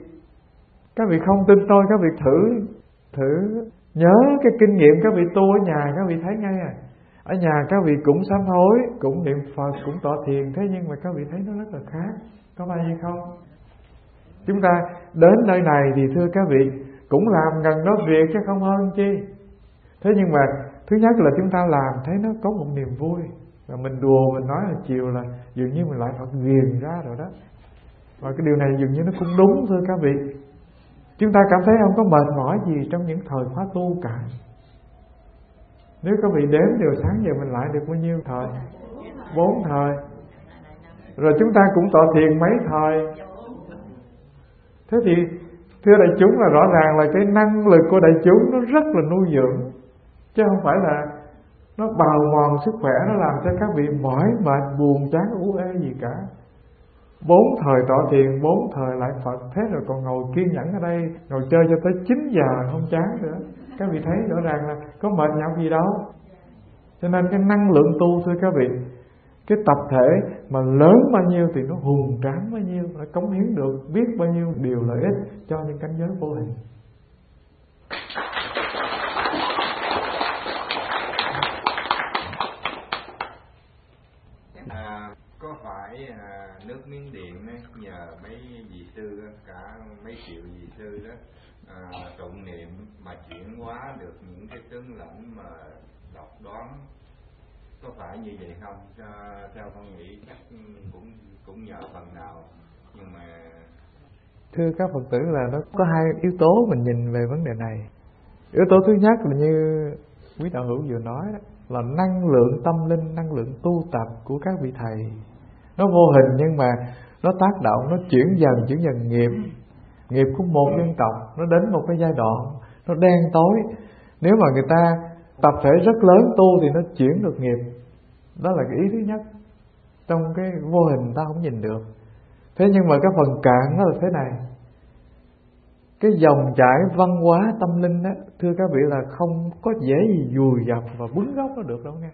vị không tin tôi, các vị thử nhớ cái kinh nghiệm các vị tu ở nhà, các vị thấy ngay à. Ở nhà các vị cũng sám hối, cũng niệm Phật, cũng tọa thiền, thế nhưng mà các vị thấy nó rất là khác. Có phải hay không? Chúng ta đến nơi này thì thưa các vị cũng làm gần đó việc chứ không hơn chi. Thế nhưng mà thứ nhất là chúng ta làm thấy nó có một niềm vui. Và mình đùa, mình nói là chiều là dường như mình lại Phật ghiền ra rồi đó. Và cái điều này dường như nó cũng đúng, thưa các vị. Chúng ta cảm thấy không có mệt mỏi gì trong những thời khóa tu cả. Nếu các vị đếm điều sáng giờ mình lại được bao nhiêu thời? 4 thời. Rồi chúng ta cũng tọa thiền mấy thời. Thế thì thưa đại chúng, là rõ ràng là cái năng lực của đại chúng nó rất là nuôi dưỡng, chứ không phải là nó bào mòn sức khỏe, nó làm cho các vị mỏi mệt, buồn chán, ú ê gì cả. 4 thời tọa thiền, 4 thời lại Phật, thế rồi còn ngồi kiên nhẫn ở đây, ngồi chơi cho tới 9 giờ không chán nữa. Các vị thấy rõ ràng là có mệt nhọc gì đâu. Cho nên cái năng lượng tu, thưa các vị, cái tập thể mà lớn bao nhiêu thì nó hùng tráng bao nhiêu, nó cống hiến được biết bao nhiêu điều lợi ích cho những cảnh giới vô hình. Có phải nước Miến Điện nhờ mấy vị sư, cả mấy triệu vị sư đó tụng niệm mà chuyển hóa được những cái tướng lãnh mà độc đoán, có phải như vậy không? Theo con nghĩ chắc cũng nhờ phần nào, nhưng mà thưa các Phật tử, là nó có 2 yếu tố mình nhìn về vấn đề này. Yếu tố thứ nhất là như quý đạo hữu vừa nói đó, là năng lượng tâm linh, năng lượng tu tập của các vị thầy. Nó vô hình nhưng mà nó tác động, nó chuyển dần nghiệp của một dân tộc. Nó đến một cái giai đoạn nó đen tối, nếu mà người ta tập thể rất lớn tu thì nó chuyển được nghiệp. Đó là cái ý thứ nhất. Trong cái vô hình ta không nhìn được. Thế nhưng mà cái phần cạn nó là thế này. Cái dòng chảy văn hóa tâm linh đó, thưa các vị, là không có dễ gì vùi dập và bứng gốc nó được đâu nghe.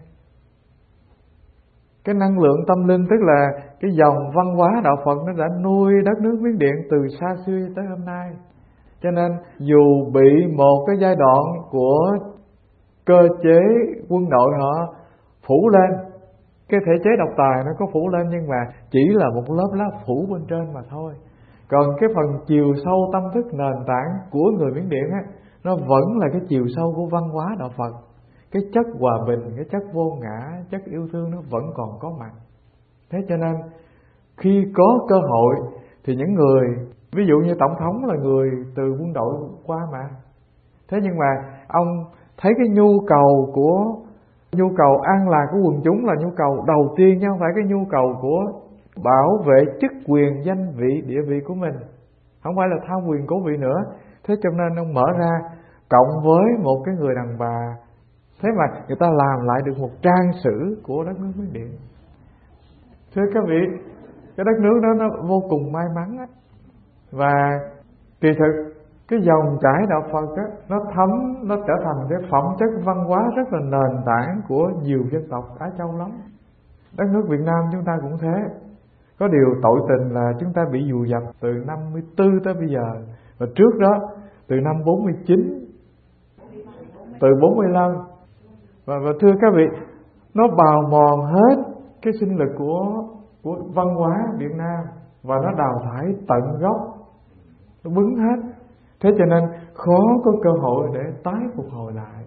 Cái năng lượng tâm linh tức là cái dòng văn hóa đạo Phật, nó đã nuôi đất nước Miến Điện từ xa xưa tới hôm nay. Cho nên dù bị một cái giai đoạn của cơ chế quân đội họ phủ lên, cái thể chế độc tài nó có phủ lên, nhưng mà chỉ là một lớp lá phủ bên trên mà thôi. Còn cái phần chiều sâu tâm thức nền tảng của người Miến Điện á, nó vẫn là cái chiều sâu của văn hóa đạo Phật. Cái chất hòa bình, cái chất vô ngã, chất yêu thương nó vẫn còn có mặt. Thế cho nên khi có cơ hội thì những người Ví dụ như tổng thống là người từ quân đội qua mà. Thế nhưng mà ông thấy cái nhu cầu an lạc của quần chúng là nhu cầu đầu tiên, chứ không phải cái nhu cầu của bảo vệ chức quyền, danh vị, địa vị của mình, không phải là tham quyền cố vị nữa. Thế cho nên ông mở ra cộng với một cái người đàn bà, thế mà người ta làm lại được một trang sử của đất nước Miến Điện. Thưa các vị, cái đất nước đó nó vô cùng may mắn á. Và kỳ thực cái dòng chảy đạo Phật á, nó trở thành cái phẩm chất văn hóa rất là nền tảng của nhiều dân tộc Á Châu lắm. Đất nước Việt Nam chúng ta cũng thế. Có điều tội tình là chúng ta bị dù dập từ 54 tới bây giờ. Và trước đó từ năm 49, từ 45. Và thưa các vị, nó bào mòn hết cái sinh lực của văn hóa Việt Nam, và nó đào thải tận gốc, nó bứng hết. Thế cho nên khó có cơ hội để tái phục hồi lại.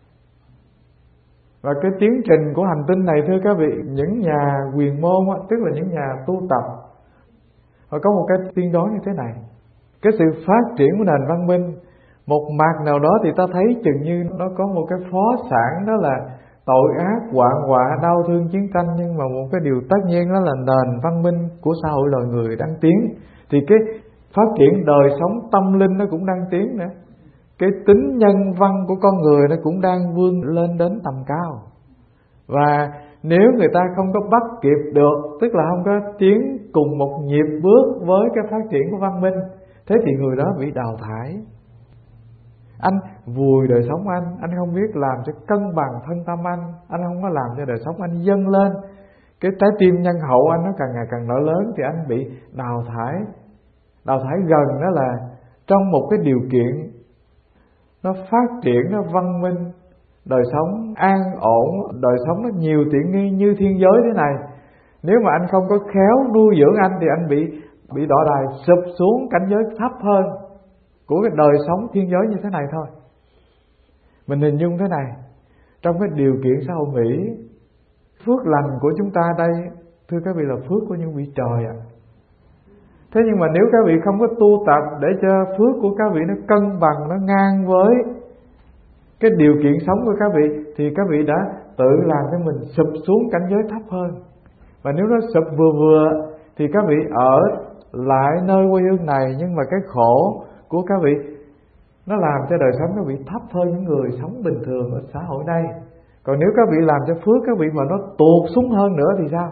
Và cái tiến trình của hành tinh này, thưa các vị, những nhà quyền môn, tức là những nhà tu tập, họ có một cái tiên đoán như thế này. Cái sự phát triển của nền văn minh, một mặt nào đó thì ta thấy chừng như nó có một cái phó sản, đó là tội ác, hoạn họa, đau thương, chiến tranh. Nhưng mà một cái điều tất nhiên đó là nền văn minh của xã hội loài người đang tiến, thì cái phát triển đời sống tâm linh nó cũng đang tiến nữa. Cái tính nhân văn của con người nó cũng đang vươn lên đến tầm cao. Và nếu người ta không có bắt kịp được, tức là không có tiến cùng một nhịp bước với cái phát triển của văn minh, thế thì người đó bị đào thải. Anh vùi đời sống anh không biết làm cho cân bằng thân tâm anh không có làm cho đời sống anh dâng lên. Cái trái tim nhân hậu anh nó càng ngày càng nở lớn, thì anh bị đào thải. Đào thải gần đó là trong một cái điều kiện nó phát triển, nó văn minh, đời sống an ổn, đời sống nó nhiều tiện nghi như thiên giới thế này. Nếu mà anh không có khéo nuôi dưỡng anh thì anh bị đọa đài sụp xuống cảnh giới thấp hơn của cái đời sống thiên giới như thế này thôi. Mình hình dung thế này, trong cái điều kiện xã hội Mỹ, phước lành của chúng ta đây, thưa các vị, là phước của những vị trời ạ. Thế nhưng mà nếu các vị không có tu tập để cho phước của các vị nó cân bằng, nó ngang với cái điều kiện sống của các vị, thì các vị đã tự làm cho mình sụp xuống cảnh giới thấp hơn. Và nếu nó sụp vừa thì các vị ở lại nơi quê hương này, nhưng mà cái khổ của các vị nó làm cho đời sống các vị thấp hơn những người sống bình thường ở xã hội đây. Còn nếu các vị làm cho phước các vị mà nó tuột xuống hơn nữa thì sao?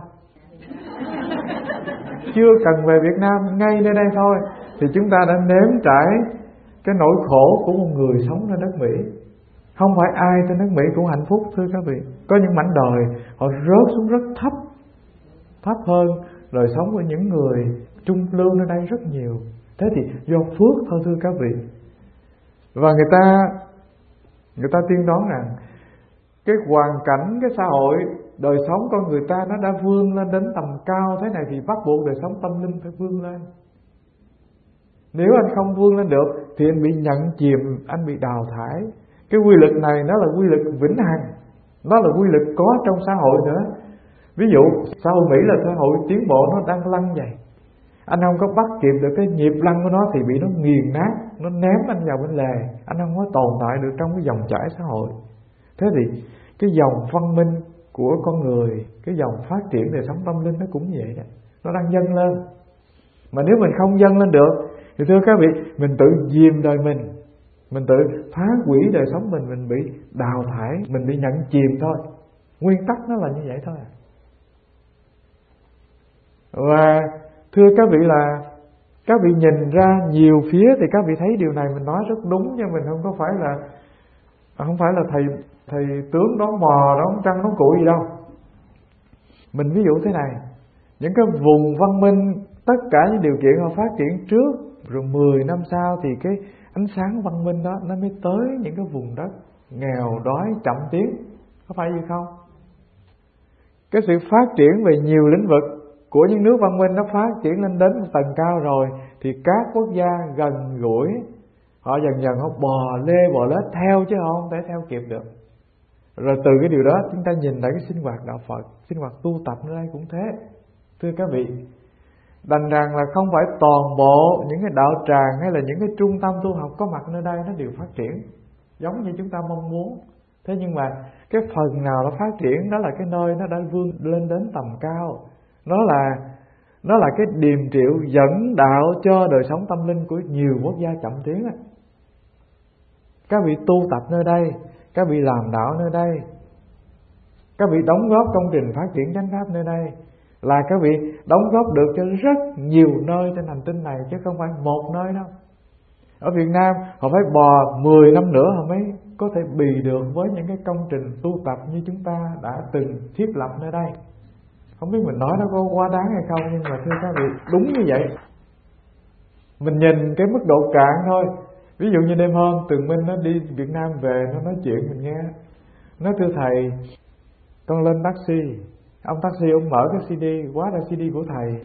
Chưa cần về Việt Nam, ngay nơi đây thôi thì chúng ta đã nếm trải cái nỗi khổ của một người sống trên đất Mỹ. Không phải ai trên đất Mỹ cũng hạnh phúc, thưa các vị. Có những mảnh đời họ rớt xuống rất thấp hơn đời sống của những người trung lưu nơi đây rất nhiều. Thế thì do phước thôi, thưa các vị. Và người ta tiên đoán rằng cái hoàn cảnh, cái xã hội, đời sống con người ta nó đã vươn lên đến tầm cao thế này, thì bắt buộc đời sống tâm linh phải vươn lên. Nếu anh không vươn lên được thì anh bị nhận chìm, anh bị đào thải. Cái quy luật này nó là quy luật vĩnh hằng, nó là quy luật có trong xã hội nữa. Ví dụ xã hội Mỹ là xã hội tiến bộ, nó đang lăn vậy. Anh không có bắt kịp được cái nhịp lăn của nó thì bị nó nghiền nát, nó ném anh vào bên lề. Anh không có tồn tại được trong cái dòng chảy xã hội. Thế thì cái dòng văn minh của con người, cái dòng phát triển đời sống tâm linh nó cũng vậy đó, nó đang dâng lên. Mà nếu mình không dâng lên được thì thưa các vị, mình tự diêm đời mình tự phá hủy đời sống mình bị đào thải, mình bị nhận chìm thôi. Nguyên tắc nó là như vậy thôi. Và thưa các vị, là các vị nhìn ra nhiều phía thì các vị thấy điều này mình nói rất đúng, nhưng mình không phải là thầy tướng đón bò, đón trăng, đón củi gì đâu. Mình ví dụ thế này, những cái vùng văn minh, tất cả những điều kiện họ phát triển trước, rồi 10 năm sau thì cái ánh sáng văn minh đó nó mới tới những cái vùng đất nghèo đói chậm tiến. Có phải gì không? Cái sự phát triển về nhiều lĩnh vực của những nước văn minh nó phát triển lên đến một tầng cao rồi, thì các quốc gia gần gũi họ dần dần họ bò lê bò lết theo, chứ họ không thể theo kịp được. Rồi từ cái điều đó chúng ta nhìn lại cái sinh hoạt đạo Phật, sinh hoạt tu tập nơi đây cũng thế. Thưa các vị, Đành rằng là không phải toàn bộ những cái đạo tràng hay là những cái trung tâm tu học có mặt nơi đây nó đều phát triển giống như chúng ta mong muốn. Thế nhưng mà cái phần nào nó phát triển đó là cái nơi nó đã vươn lên đến tầm cao. Nó là cái điềm triệu dẫn đạo cho đời sống tâm linh của nhiều quốc gia chậm tiến. Các vị tu tập nơi đây, các vị làm đạo nơi đây, các vị đóng góp công trình phát triển chánh pháp nơi đây, là các vị đóng góp được cho rất nhiều nơi trên hành tinh này, chứ không phải một nơi đâu. Ở Việt Nam họ phải bò 10 năm nữa họ mới có thể bì được với những cái công trình tu tập như chúng ta đã từng thiết lập nơi đây. Không biết mình nói nó có quá đáng hay không, nhưng mà thưa các vị, đúng như vậy. Mình nhìn cái mức độ cạn thôi. Ví dụ như đêm hôm Tường Minh nó đi Việt Nam về, nó nói chuyện mình nghe. Nó thưa thầy, con lên taxi, ông taxi ông mở cái CD, quá là CD của thầy.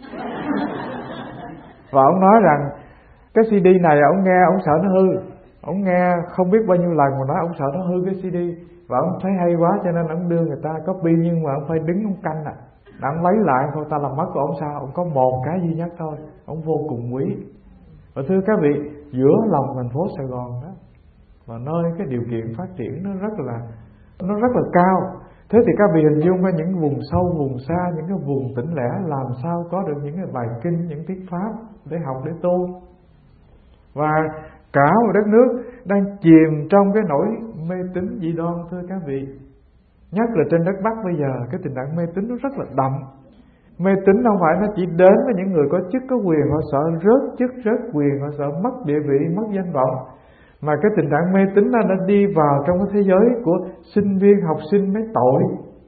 Và ông nói rằng cái CD này ông nghe ông sợ nó hư. Ông nghe không biết bao nhiêu lần mà nói ông sợ nó hư cái CD. Và ông thấy hay quá cho nên ông đưa người ta copy, nhưng mà ông phải đứng ông canh ông lấy lại thôi, ta làm mất của ông sao? Ông có một cái duy nhất thôi, ông vô cùng quý. Và thưa các vị, giữa lòng thành phố Sài Gòn đó, mà nơi cái điều kiện phát triển nó rất là cao. Thế thì các vị hình dung ra những vùng sâu, vùng xa, những cái vùng tĩnh lẻ làm sao có được những cái bài kinh, những tiết pháp để học, để tu. Và cả một đất nước đang chìm trong cái nỗi mê tín dị đoan, thưa các vị. Nhất là trên đất Bắc bây giờ, cái tình trạng mê tín nó rất là đậm. Mê tín không phải nó chỉ đến với những người có chức có quyền, họ sợ rớt chức rớt quyền, họ sợ mất địa vị, mất danh vọng. Mà cái tình trạng mê tín nó đã đi vào trong cái thế giới của sinh viên, học sinh mấy tội.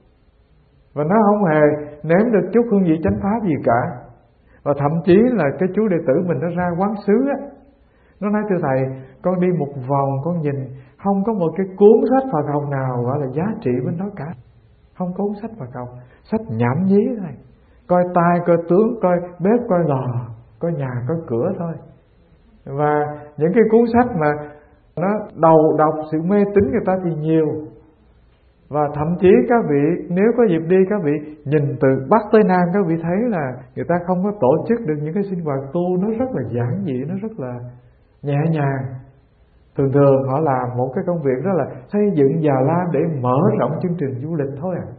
Và nó không hề nếm được chút hương vị chánh pháp gì cả. Và thậm chí là cái chú đệ tử mình nó ra quán xứ á, nó nói thưa thầy, con đi một vòng con nhìn không có một cái cuốn sách Phật học nào gọi là giá trị bên đó cả. Không có cuốn sách Phật học, sách nhảm nhí thôi. Coi tai, coi tướng, coi bếp, coi lò, coi nhà, coi cửa thôi. Và những cái cuốn sách mà nó đầu độc sự mê tín người ta thì nhiều. Và thậm chí các vị nếu có dịp đi, các vị nhìn từ Bắc tới Nam, các vị thấy là người ta không có tổ chức được những cái sinh hoạt tu nó rất là giản dị, nó rất là nhẹ nhàng. Thường thường họ làm một cái công việc đó là xây dựng Già Lam để mở rộng chương trình du lịch thôi à.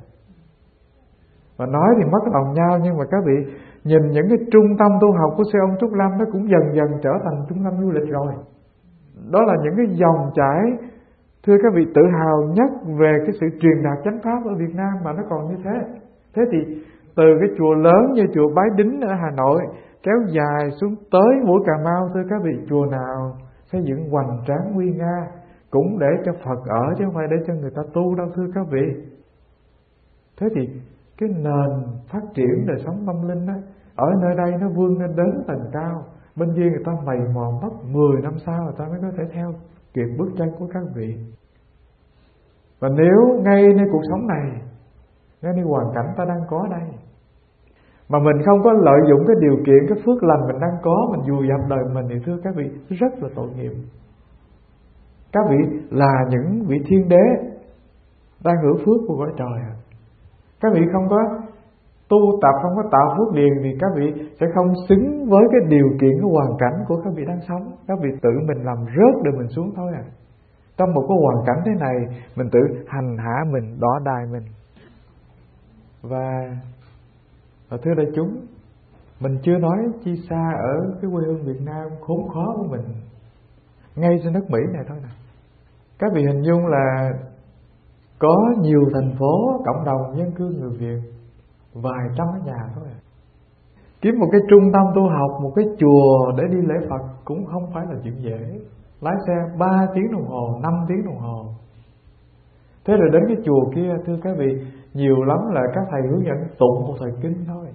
Và nói thì mất lòng nhau, nhưng mà các vị nhìn những cái trung tâm tu học của sư ông Trúc Lâm, nó cũng dần dần trở thành trung tâm du lịch rồi. Đó là những cái dòng chảy, thưa các vị, tự hào nhất về cái sự truyền đạt chánh pháp ở Việt Nam mà nó còn như thế. Thế thì từ cái chùa lớn như chùa Bái Đính ở Hà Nội kéo dài xuống tới mũi Cà Mau, thưa các vị, chùa nào xây dựng hoành tráng nguy nga cũng để cho Phật ở, chứ không phải để cho người ta tu đâu, thưa các vị. Thế thì cái nền phát triển đời sống tâm linh đó, ở nơi đây nó vươn lên đến tầng cao. Bên kia người ta mày mò mất 10 năm sau người ta mới có thể theo kịp bước chân của các vị. Và nếu ngay nơi cuộc sống này, ngay nơi hoàn cảnh ta đang có đây, mà mình không có lợi dụng cái điều kiện, cái phước lành mình đang có, mình vùi dập đời mình, thì thưa các vị, rất là tội nghiệp. Các vị là những vị thiên đế đang hưởng phước của cõi trời. Các vị không có tu tập, không có tạo phước điền, thì các vị sẽ không xứng với cái điều kiện, cái hoàn cảnh của các vị đang sống. Các vị tự mình làm rớt đời mình xuống thôi à. Trong một cái hoàn cảnh thế này, mình tự hành hạ mình, đỏ đài mình. Và thưa đại chúng, mình chưa nói chi xa ở cái quê hương Việt Nam khốn khó của mình, ngay trên đất Mỹ này thôi nè. Các vị hình dung là có nhiều thành phố, cộng đồng dân cư người Việt vài trăm cái nhà thôi à. Kiếm một cái trung tâm tu học, một cái chùa để đi lễ Phật cũng không phải là chuyện dễ. Lái xe 3 tiếng đồng hồ, 5 tiếng đồng hồ. Thế rồi đến cái chùa kia, thưa các vị, nhiều lắm là các thầy hướng dẫn tụng một thời kinh thôi.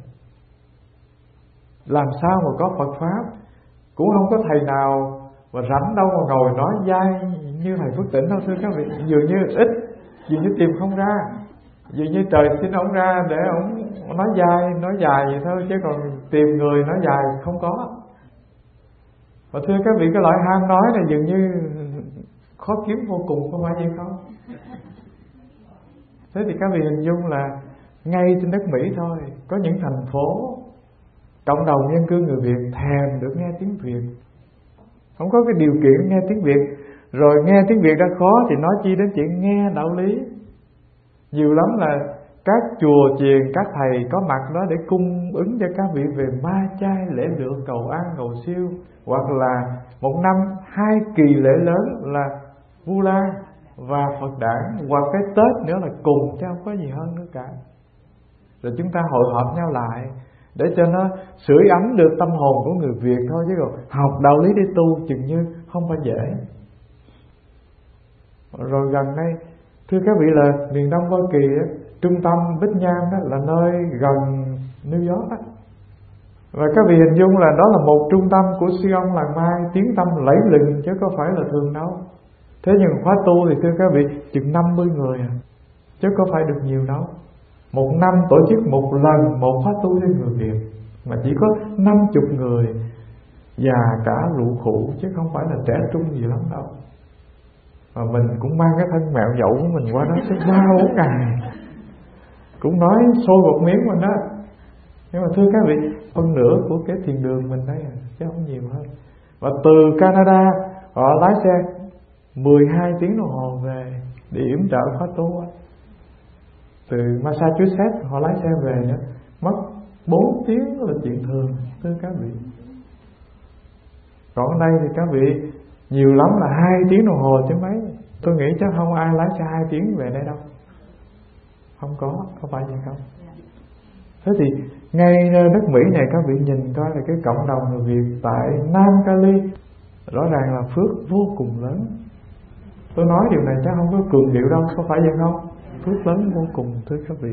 Làm sao mà có Phật Pháp? Cũng không có thầy nào mà rảnh đâu mà ngồi nói dai như thầy Phước Tỉnh đâu, thưa các vị. Dường như ít, dường như tìm không ra. Dường như trời xin ông ra để ông nói dai, nói dài vậy thôi, chứ còn tìm người nói dài không có. Và thưa các vị, cái loại ham nói này dường như khó kiếm vô cùng, có phải vậy không? Thế thì các vị hình dung là ngay trên đất Mỹ thôi, có những thành phố cộng đồng dân cư người Việt thèm được nghe tiếng Việt, không có cái điều kiện nghe tiếng Việt. Rồi nghe tiếng Việt đã khó thì nói chi đến chuyện nghe đạo lý. Nhiều lắm là các chùa chiền, các thầy có mặt đó để cung ứng cho các vị về ma chay, lễ lượng, cầu an, cầu siêu. Hoặc là một năm 2 kỳ lễ lớn là Vu Lan và Phật Đản, hoặc cái Tết nữa là cùng, chứ không có gì hơn nữa cả. Rồi chúng ta hội họp nhau lại để cho nó sưởi ấm được tâm hồn của người Việt thôi. Chứ còn học đạo lý để tu chừng như không phải dễ. Rồi gần đây, thưa các vị, là miền Đông Hoa Kỳ á, trung tâm Bích Nham đó là nơi gần New York á. Và các vị hình dung là đó là một trung tâm của siêu ông làng Mai, tiếng tăm lẫy lừng chứ có phải là thường đâu. Thế nhưng khóa tu thì thưa các vị chừng 50 người à, chứ có phải được nhiều đâu. Một năm tổ chức một lần một khóa tu cho người Việt, mà chỉ có 50 người, già cả lũ khủ chứ không phải là trẻ trung gì lắm đâu. Mà mình cũng mang cái thân mẹo dậu của mình qua đó sẽ 3-4 ngày, cũng nói xôi một miếng mình đó. Nhưng mà thưa các vị, phân nửa của cái thiền đường mình đây chứ không nhiều hơn. Và từ Canada họ lái xe 12 tiếng đồng hồ về để yểm trợ khóa tu. Từ Massachusetts họ lái xe về nữa, mất 4 tiếng là chuyện thường, thưa các vị. Còn ở đây thì các vị nhiều lắm là 2 tiếng đồng hồ chứ mấy. Tôi nghĩ chắc không ai lái xe 2 tiếng về đây đâu. Không có phải vậy không? Thế thì ngay đất Mỹ này các vị nhìn coi là cái cộng đồng người Việt tại Nam Cali rõ ràng là phước vô cùng lớn. Tôi nói điều này chắc không có cường điệu đâu, có phải vậy không? Phước lớn vô cùng, thưa các vị.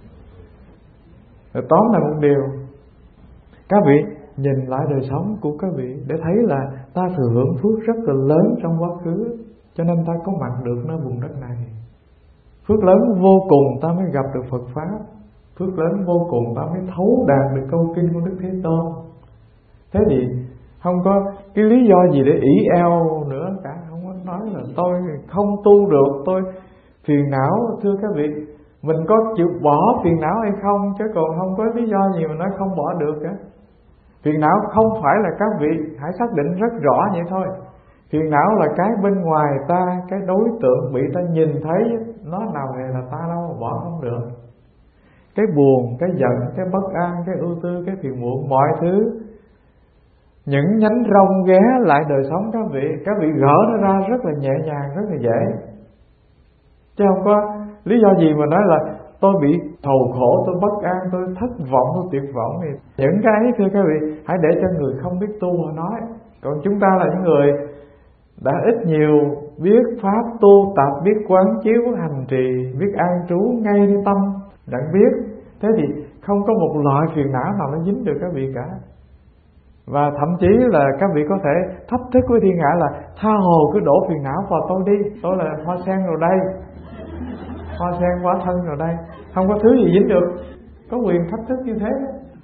Rồi tóm lại một điều, các vị nhìn lại đời sống của các vị để thấy là ta thừa hưởng phước rất là lớn trong quá khứ, cho nên ta có mặt được nơi vùng đất này. Phước lớn vô cùng ta mới gặp được Phật Pháp. Phước lớn vô cùng ta mới thấu đạt được câu kinh của Đức Thế Tôn. Thế thì không có cái lý do gì để ỷ eo nữa cả. Không có nói là tôi không tu được, tôi phiền não. Thưa các vị, mình có chịu bỏ phiền não hay không, chứ còn không có lý do gì mà nói không bỏ được cả. Phiền não không phải là các vị hãy xác định rất rõ vậy thôi. Phiền não là cái bên ngoài ta, cái đối tượng bị ta nhìn thấy, nó nào hề là ta đâu mà bỏ không được. Cái buồn, cái giận, cái bất an, cái ưu tư, cái phiền muộn, mọi thứ, những nhánh rong ghé lại đời sống các vị gỡ nó ra rất là nhẹ nhàng, rất là dễ. Chứ không có lý do gì mà nói là tôi bị thầu khổ, tôi bất an, tôi thất vọng, tôi tuyệt vọng. Thì những cái ấy, thưa các vị, hãy để cho người không biết tu họ nói. Còn chúng ta là những người đã ít nhiều biết pháp tu tập, biết quán chiếu, hành trì, biết an trú ngayในtâm, đã biết. Thế thì không có một loại phiền não nào nó dính được các vị cả. Và thậm chí là các vị có thể thách thức với thiên hạ là tha hồ cứ đổ phiền não vào tôi đi, tôi là hoa sen rồi đây, hoa sen hóa thân rồi đây, không có thứ gì dính được, có quyền thách thức như thế.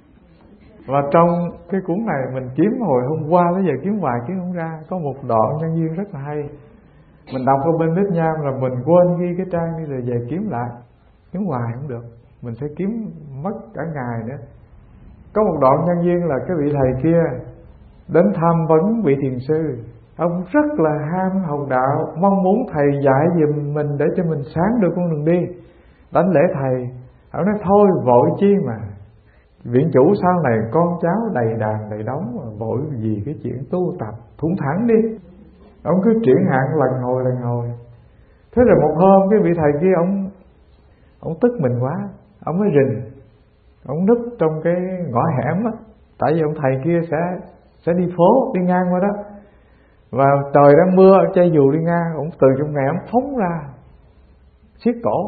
Và trong cái cuốn này mình kiếm hồi hôm qua tới giờ kiếm hoài kiếm không ra, có một đoạn nhân duyên rất là hay. Mình đọc ở bên Bích Nham rồi mình quên ghi cái trang đi, rồi về kiếm lại, kiếm hoài không được, mình sẽ kiếm mất cả ngày nữa. Có một đoạn nhân duyên là cái vị thầy kia đến tham vấn vị thiền sư. Ông rất là ham học đạo, mong muốn thầy dạy giùm mình để cho mình sáng được con đường đi. Đánh lễ thầy, ông nói thôi vội chi mà, viện chủ sau này con cháu đầy đàn đầy đống, mà vội gì cái chuyện tu tập, thủng thẳng đi. Ông cứ triển hạn lần hồi. Thế rồi một hôm cái vị thầy kia ông tức mình quá, ông mới rình, ông núp trong cái ngõ hẻm á, tại vì ông thầy kia sẽ đi phố, đi ngang qua đó, và trời đang mưa, chay dù đi ngang, ông từ trong ngày ông phóng ra siết cổ.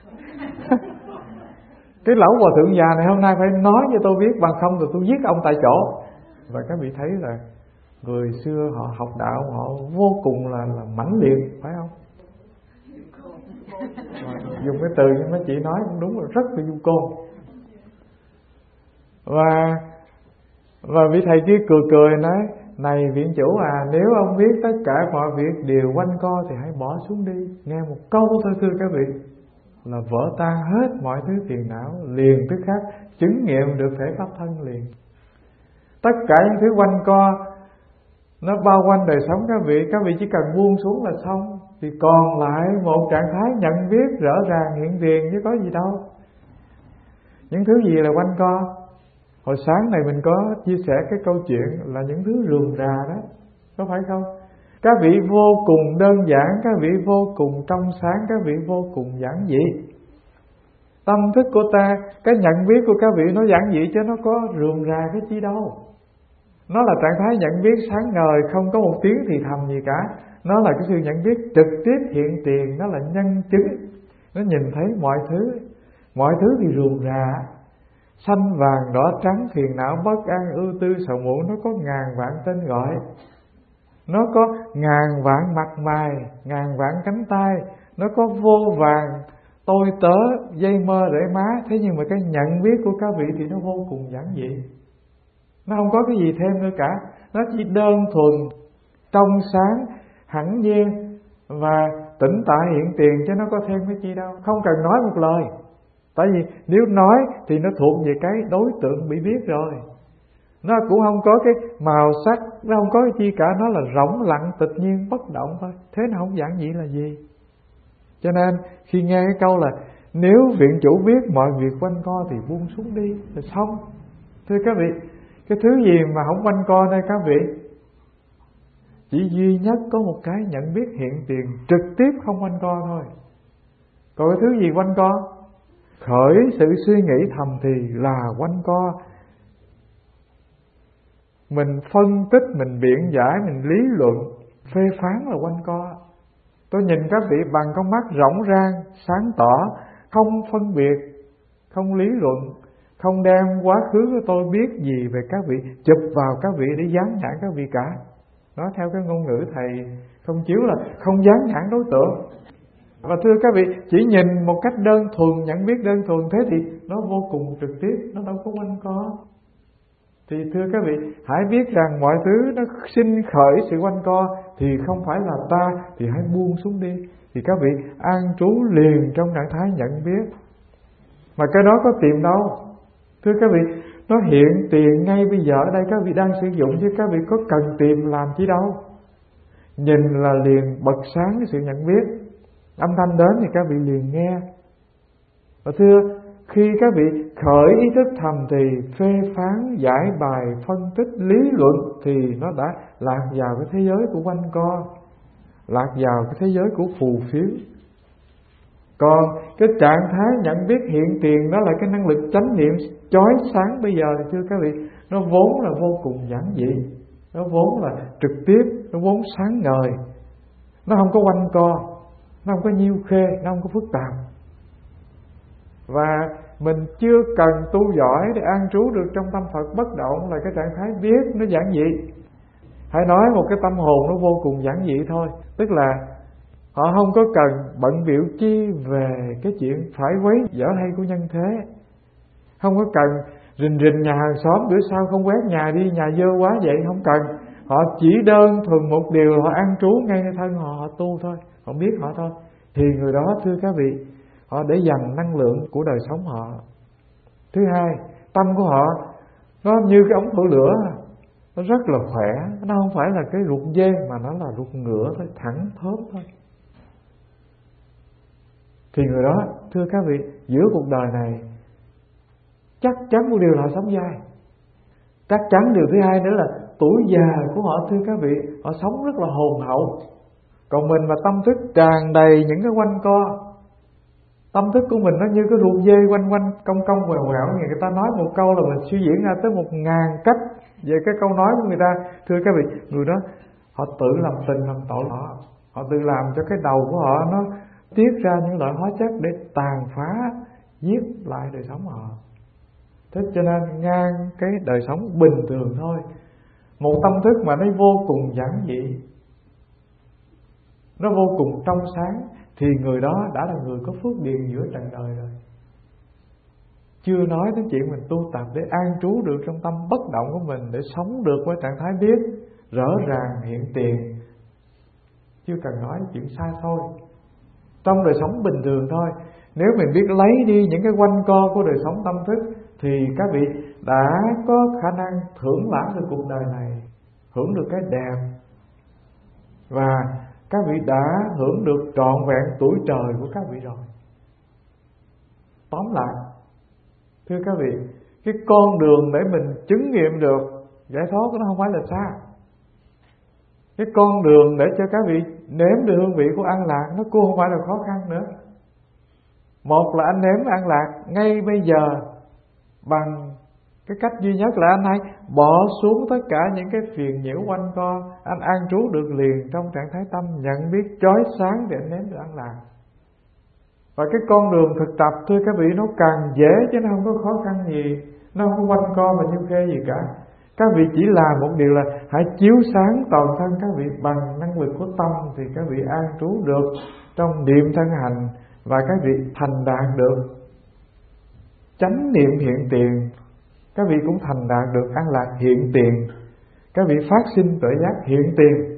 Cái lão hòa thượng già này hôm nay phải nói cho tôi biết, bằng không thì tôi giết ông tại chỗ. Và các vị thấy là người xưa họ học đạo họ vô cùng là mãnh liệt, phải không? Dùng cái từ như mấy chị nói cũng đúng, là rất là du côn. Và vị thầy kia cười nói: này viện chủ à, nếu ông biết tất cả mọi việc đều quanh co thì hãy bỏ xuống đi. Nghe một câu thôi thưa các vị là vỡ tan hết mọi thứ phiền não, liền tức khắc chứng nghiệm được thể pháp thân liền. Tất cả những thứ quanh co nó bao quanh đời sống các vị chỉ cần buông xuống là xong, thì còn lại một trạng thái nhận biết rõ ràng hiện tiền chứ có gì đâu. Những thứ gì là quanh co? Hồi sáng này mình có chia sẻ cái câu chuyện là những thứ rườm rà đó, có phải không? Các vị vô cùng đơn giản, các vị vô cùng trong sáng, các vị vô cùng giản dị. Tâm thức của ta, cái nhận biết của các vị nó giản dị chứ nó có rườm rà cái chi đâu. Nó là trạng thái nhận biết sáng ngời, không có một tiếng thì thầm gì cả. Nó là cái sự nhận biết trực tiếp hiện tiền, nó là nhân chứng. Nó nhìn thấy mọi thứ thì rườm rà. Xanh vàng đỏ trắng, phiền não bất an ưu tư sầu muộn, nó có ngàn vạn tên gọi. Nó có ngàn vạn mặt mày, ngàn vạn cánh tay. Nó có vô vàng tôi tớ, dây mơ rễ má. Thế nhưng mà cái nhận biết của các vị thì nó vô cùng giản dị. Nó không có cái gì thêm nữa cả. Nó chỉ đơn thuần, trong sáng, hẳn nhiên và tĩnh tại hiện tiền, chứ nó có thêm cái chi đâu. Không cần nói một lời. Tại vì nếu nói thì nó thuộc về cái đối tượng bị biết rồi. Nó cũng không có cái màu sắc, nó không có cái chi cả. Nó là rỗng lặng tự nhiên bất động thôi. Thế nó không giản dị là gì? Cho nên khi nghe cái câu là nếu viện chủ biết mọi việc quanh co thì buông xuống đi là xong. Thưa các vị, cái thứ gì mà không quanh co đây các vị? Chỉ duy nhất có một cái nhận biết hiện tiền trực tiếp không quanh co thôi. Còn cái thứ gì quanh co? Khởi sự suy nghĩ thầm thì là quanh co. Mình phân tích, mình biện giải, mình lý luận, phê phán là quanh co. Tôi nhìn các vị bằng con mắt rỗng rang, sáng tỏ, không phân biệt, không lý luận, không đem quá khứ của tôi biết gì về các vị, chụp vào các vị để dán nhãn các vị cả. Nói theo cái ngôn ngữ thầy không chiếu là không dán nhãn đối tượng. Và thưa các vị, chỉ nhìn một cách đơn thuần, nhận biết đơn thuần thế thì nó vô cùng trực tiếp, nó đâu có quanh co. Thì thưa các vị, hãy biết rằng mọi thứ nó sinh khởi sự quanh co thì không phải là ta, thì hãy buông xuống đi. Thì các vị an trú liền trong trạng thái nhận biết. Mà cái đó có tìm đâu. Thưa các vị, nó hiện tiền ngay bây giờ ở đây các vị đang sử dụng, chứ các vị có cần tìm làm chi đâu. Nhìn là liền bật sáng cái sự nhận biết. Âm thanh đến thì các vị liền nghe. Và thưa, khi các vị khởi ý thức thầm thì phê phán, giải bài, phân tích, lý luận thì nó đã lạc vào cái thế giới của quanh co, lạc vào cái thế giới của phù phiếm. Còn cái trạng thái nhận biết hiện tiền đó là cái năng lực chánh niệm chói sáng bây giờ thì thưa các vị, nó vốn là vô cùng giản dị, nó vốn là trực tiếp, nó vốn sáng ngời, nó không có quanh co, nó không có nhiêu khê, nó không có phức tạp. Và mình chưa cần tu giỏi để an trú được trong tâm Phật bất động là cái trạng thái biết nó giản dị. Hãy nói một cái tâm hồn nó vô cùng giản dị thôi. Tức là họ không có cần bận bịu chi về cái chuyện phải quấy dở hay của nhân thế. Không có cần rình nhà hàng xóm bữa sau không quét nhà đi, nhà dơ quá vậy, không cần. Họ chỉ đơn thuần một điều, họ an trú ngayในthân họ, họ tu thôi, họ biết họ thôi. Thì người đó thưa các vị, họ để dành năng lượng của đời sống họ. Thứ hai, tâm của họ nó như cái ống thổi lửa, nó rất là khỏe. Nó không phải là cái ruột dê mà nó là ruột ngựa thôi, thẳng thớp thôi. Thì người đó thưa các vị, giữa cuộc đời này chắc chắn một điều là họ sống dài. Chắc chắn điều thứ hai nữa là tuổi già của họ thưa các vị, họ sống rất là hồn hậu. Còn mình mà tâm thức tràn đầy những cái quanh co, tâm thức của mình nó như cái ruột dê quanh quanh cong cong quẹo quẹo. Người ta nói một câu là mình suy diễn ra tới 1000 cách về cái câu nói của người ta. Thưa các vị, người đó họ tự làm tình làm tội họ, họ tự làm cho cái đầu của họ nó tiết ra những loại hóa chất để tàn phá, giết lại đời sống họ. Thế cho nên ngang cái đời sống bình thường thôi, một tâm thức mà nó vô cùng giản dị, nó vô cùng trong sáng, thì người đó đã là người có phước điền giữa trần đời rồi. Chưa nói đến chuyện mình tu tập để an trú được trong tâm bất động của mình, để sống được với trạng thái biết rõ ràng hiện tiền. Chưa cần nói chuyện xa xôi, trong đời sống bình thường thôi. Nếu mình biết lấy đi những cái quanh co của đời sống tâm thức thì các vị đã có khả năng thưởng lãm được cuộc đời này, hưởng được cái đẹp, và các vị đã hưởng được trọn vẹn tuổi trời của các vị rồi. Tóm lại, thưa các vị, cái con đường để mình chứng nghiệm được giải thoát nó không phải là xa. Cái con đường để cho các vị nếm được hương vị của an lạc nó cũng không phải là khó khăn nữa. Một là anh nếm an lạc ngay bây giờ bằng cái cách duy nhất là anh hãy bỏ xuống tất cả những cái phiền nhiễu quanh co, anh an trú được liền trong trạng thái tâm nhận biết chói sáng để anh nếm được an lạc. Và cái con đường thực tập, thưa các vị, nó càng dễ chứ nó không có khó khăn gì, nó không có quanh co và nhiêu khê gì cả. Các vị chỉ làm một điều là hãy chiếu sáng toàn thân các vị bằng năng lực của tâm, thì các vị an trú được trong niệm thân hành, và các vị thành đạt được chánh niệm hiện tiền. Các vị cũng thành đạt được an lạc hiện tiền. Các vị phát sinh tuệ giác hiện tiền.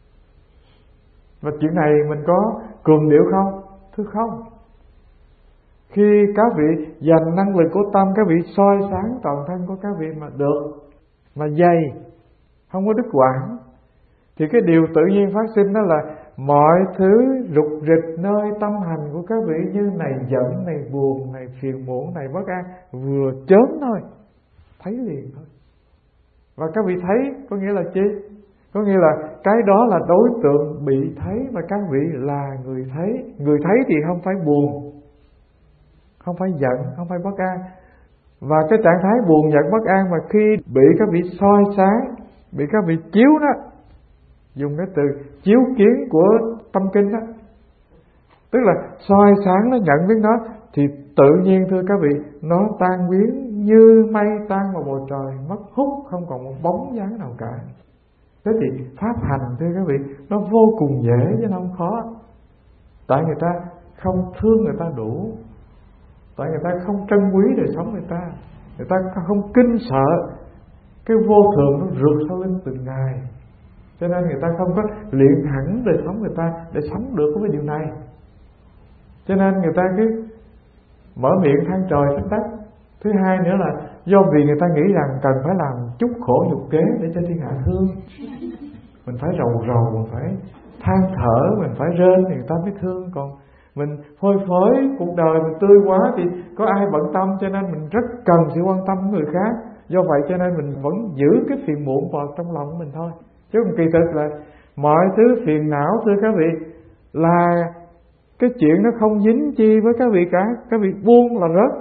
Và chuyện này mình có cường điệu không? Thưa không. Khi các vị dành năng lực của tâm, các vị soi sáng toàn thân của các vị mà được, mà dày, không có đứt quãng, thì cái điều tự nhiên phát sinh đó là mọi thứ rục rịch nơi tâm hành của các vị, như này giận, này buồn, này phiền muộn, này bất an, vừa chớm thôi, thấy liền thôi. Và các vị thấy có nghĩa là chi? Có nghĩa là cái đó là đối tượng bị thấy, và các vị là người thấy. Người thấy thì không phải buồn, không phải giận, không phải bất an. Và cái trạng thái buồn giận bất an mà khi bị các vị soi sáng, bị các vị chiếu đó, dùng cái từ chiếu kiến của tâm kinh đó, tức là soi sáng nó nhận biết nó, thì tự nhiên thưa các vị, nó tan biến như mây tan vào bầu trời, mất hút, không còn một bóng dáng nào cả. Thế thì pháp hành thưa các vị, nó vô cùng dễ chứ nó không khó. Tại người ta không thương người ta đủ, tại người ta không trân quý đời sống người ta không kinh sợ cái vô thường nó rượt sau lưng từng ngày, cho nên người ta không có luyện hẳn đời sống người ta để sống được với điều này. Cho nên người ta cứ mở miệng than trời trách đất. Thứ hai nữa là do vì người ta nghĩ rằng cần phải làm chút khổ nhục kế để cho thiên hạ thương. Mình phải rầu rầu, mình phải than thở, mình phải rên thì người ta mới thương. Còn mình phơi phới cuộc đời mình tươi quá thì có ai bận tâm, cho nên mình rất cần sự quan tâm của người khác. Do vậy cho nên mình vẫn giữ cái phiền muộn vào trong lòng của mình thôi. Chứ kỳ thực là mọi thứ phiền não thưa các vị là cái chuyện nó không dính chi với các vị cả. Các vị buông là rớt.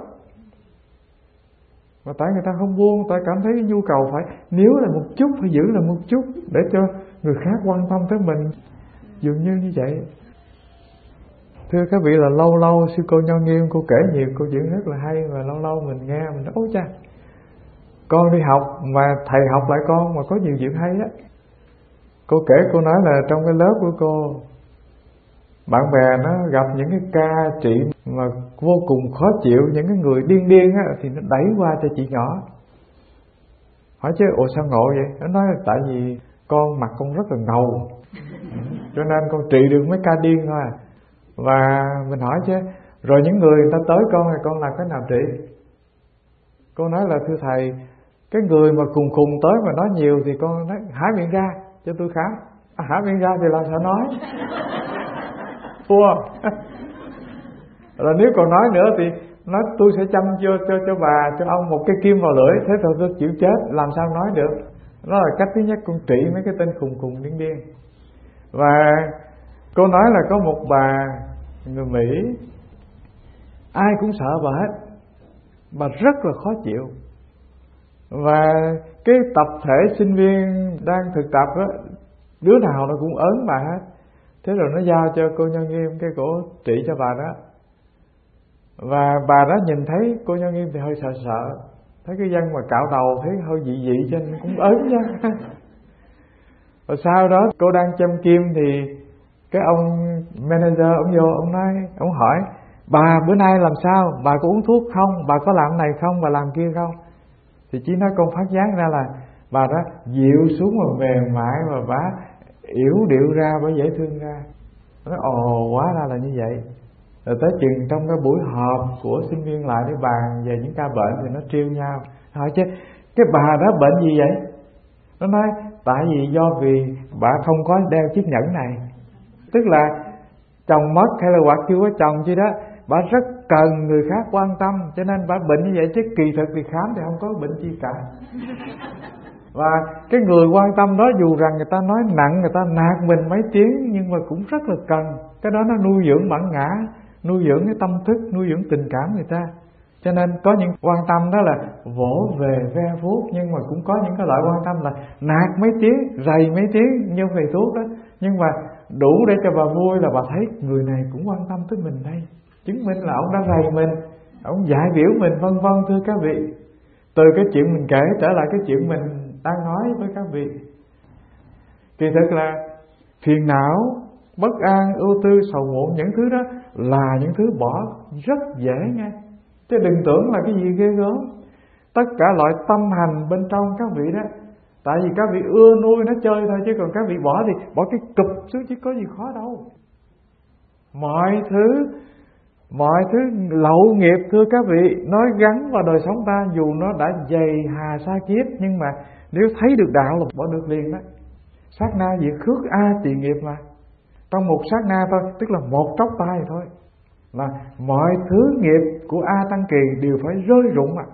Mà tại người ta không buông, tại cảm thấy cái nhu cầu phải níu là một chút, phải giữ là một chút để cho người khác quan tâm tới mình, dường như vậy. Thưa các vị, là lâu lâu sư cô Nho Nghiêm cô kể nhiều câu chuyện rất là hay, và lâu lâu mình nghe mình nói ôi cha, con đi học mà thầy học lại con mà có nhiều chuyện hay á. Cô kể, cô nói là trong cái lớp của cô, bạn bè nó gặp những cái ca trị mà vô cùng khó chịu, những cái người điên điên á, thì nó đẩy qua cho chị nhỏ. Hỏi chứ ủa sao ngộ vậy? Nó nói là tại vì con mặt con rất là ngầu, cho nên con trị được mấy ca điên thôi à. Và mình hỏi chứ rồi những người ta tới con làm cái nào trị? Cô nói là thưa thầy, cái người mà cùng tới mà nói nhiều thì con nói há miệng ra cho tôi khám. Há miệng ra thì làm sao nói? Thua. Rồi nếu còn nói nữa thì nói tôi sẽ chăm cho bà, cho ông một cái kim vào lưỡi. Thế thôi tôi chịu chết, làm sao nói được. Đó là cách thứ nhất con trị mấy cái tên khùng điên điên. Và cô nói là có một bà người Mỹ, ai cũng sợ bà hết, bà rất là khó chịu. Và cái tập thể sinh viên đang thực tập đó, đứa nào nó cũng ớn bà hết. Thế rồi nó giao cho cô Nho Nghiêm cái cổ trị cho bà đó. Và bà đó nhìn thấy cô Nho Nghiêm thì hơi sợ. Thấy cái dân mà cạo đầu thấy hơi dị cho nên cũng ớn chứ. Rồi sau đó cô đang châm kim thì cái ông manager ông vô, ông hỏi bà bữa nay làm sao, bà có uống thuốc không, bà có làm này không, bà làm kia không. Thì chỉ nói con phát giác ra là bà đó dịu xuống mà mềm mại, và bà yểu điệu ra, bà dễ thương ra. Nó nói ồ, hóa ra là như vậy. Rồi tới chừng trong cái buổi họp của sinh viên lại để bàn về những ca bệnh thì nó trêu nhau, hỏi chứ cái bà đó bệnh gì vậy? Nó nói tại vì do vì bà không có đeo chiếc nhẫn này. Tức là chồng mất hay là hoặc chưa có chồng chi đó, bà rất cần người khác quan tâm, cho nên bà bệnh như vậy, chứ kỳ thực thì khám thì không có bệnh chi cả. Và cái người quan tâm đó dù rằng người ta nói nặng, người ta nạt mình mấy tiếng, nhưng mà cũng rất là cần. Cái đó nó nuôi dưỡng bản ngã, nuôi dưỡng cái tâm thức, nuôi dưỡng tình cảm người ta. Cho nên có những quan tâm đó là vỗ về ve vuốt, nhưng mà cũng có những cái loại quan tâm là nạt mấy tiếng, rầy mấy tiếng như thầy thuốc đó. Nhưng mà đủ để cho bà vui là bà thấy người này cũng quan tâm tới mình đây, chứng minh là ông đã rầy mình, ông dạy biểu mình, vân vân. Thưa các vị, từ cái chuyện mình kể trở lại cái chuyện mình đang nói với các vị, kỳ thực là phiền não, bất an, ưu tư, sầu muộn, những thứ đó là những thứ bỏ rất dễ nghe, chứ đừng tưởng là cái gì ghê gớm. Tất cả loại tâm hành bên trong các vị đó, tại vì các vị ưa nuôi nó chơi thôi, chứ còn các vị bỏ thì bỏ cái cụp xuống chứ có gì khó đâu. Mọi thứ lậu nghiệp, thưa các vị, nói gắn vào đời sống ta, dù nó đã dày hà sa kiếp, nhưng mà nếu thấy được đạo là bỏ được liền đó. Sát na diệt khước a tỳ nghiệp mà, trong một sát na thôi, tức là một tóc tai thôi, là mọi thứ nghiệp của A Tăng Kỳ đều phải rơi rụng mà.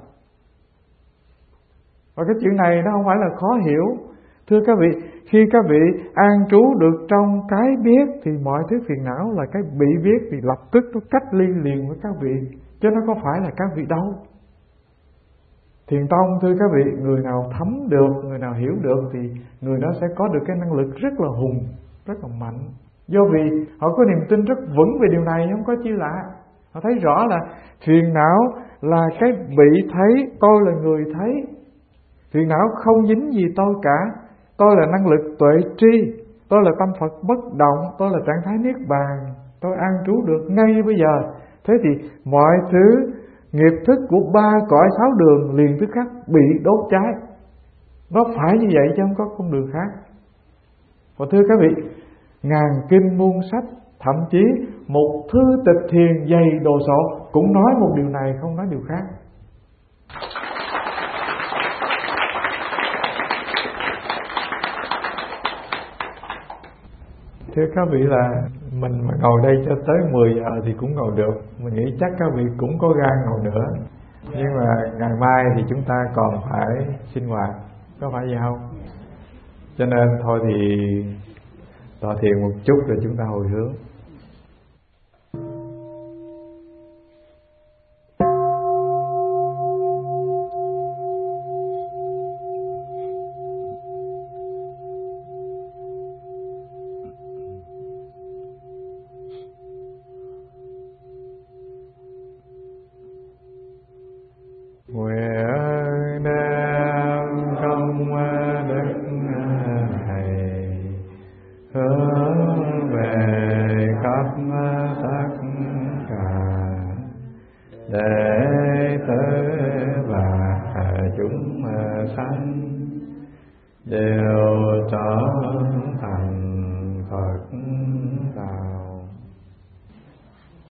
Và cái chuyện này nó không phải là khó hiểu. Thưa các vị, khi các vị an trú được trong cái biết thì mọi thứ phiền não là cái bị biết thì lập tức nó cách ly liền với các vị, chứ nó có phải là các vị đâu. Thiền tông, thưa các vị, người nào thấm được, người nào hiểu được thì người đó sẽ có được cái năng lực rất là hùng, rất là mạnh. Do vì họ có niềm tin rất vững về điều này, không có chi lạ. Họ thấy rõ là phiền não là cái bị thấy, tôi là người thấy. Phiền não không dính gì tôi cả. Tôi là năng lực tuệ tri, tôi là tâm Phật bất động, tôi là trạng thái niết bàn, tôi an trú được ngay bây giờ. Thế thì mọi thứ nghiệp thức của 3 cõi 6 đường liền tức khắc bị đốt cháy. Nó phải như vậy chứ không có con đường khác. Và thưa các vị, ngàn kinh muôn sách, thậm chí một thư tịch thiền dày đồ sộ cũng nói một điều này, không nói điều khác. Thưa các vị, là mình mà ngồi đây cho tới 10 giờ thì cũng ngồi được. Mình nghĩ chắc các vị cũng có gan ngồi nữa. Nhưng mà ngày mai thì chúng ta còn phải sinh hoạt, có phải vậy không? Cho nên thôi thì tọa thiền một chút rồi chúng ta hồi hướng. Nguyện đem công đức này hướng về khắp tất cả đệ tử và chúng sanh đều trở thành Phật đạo.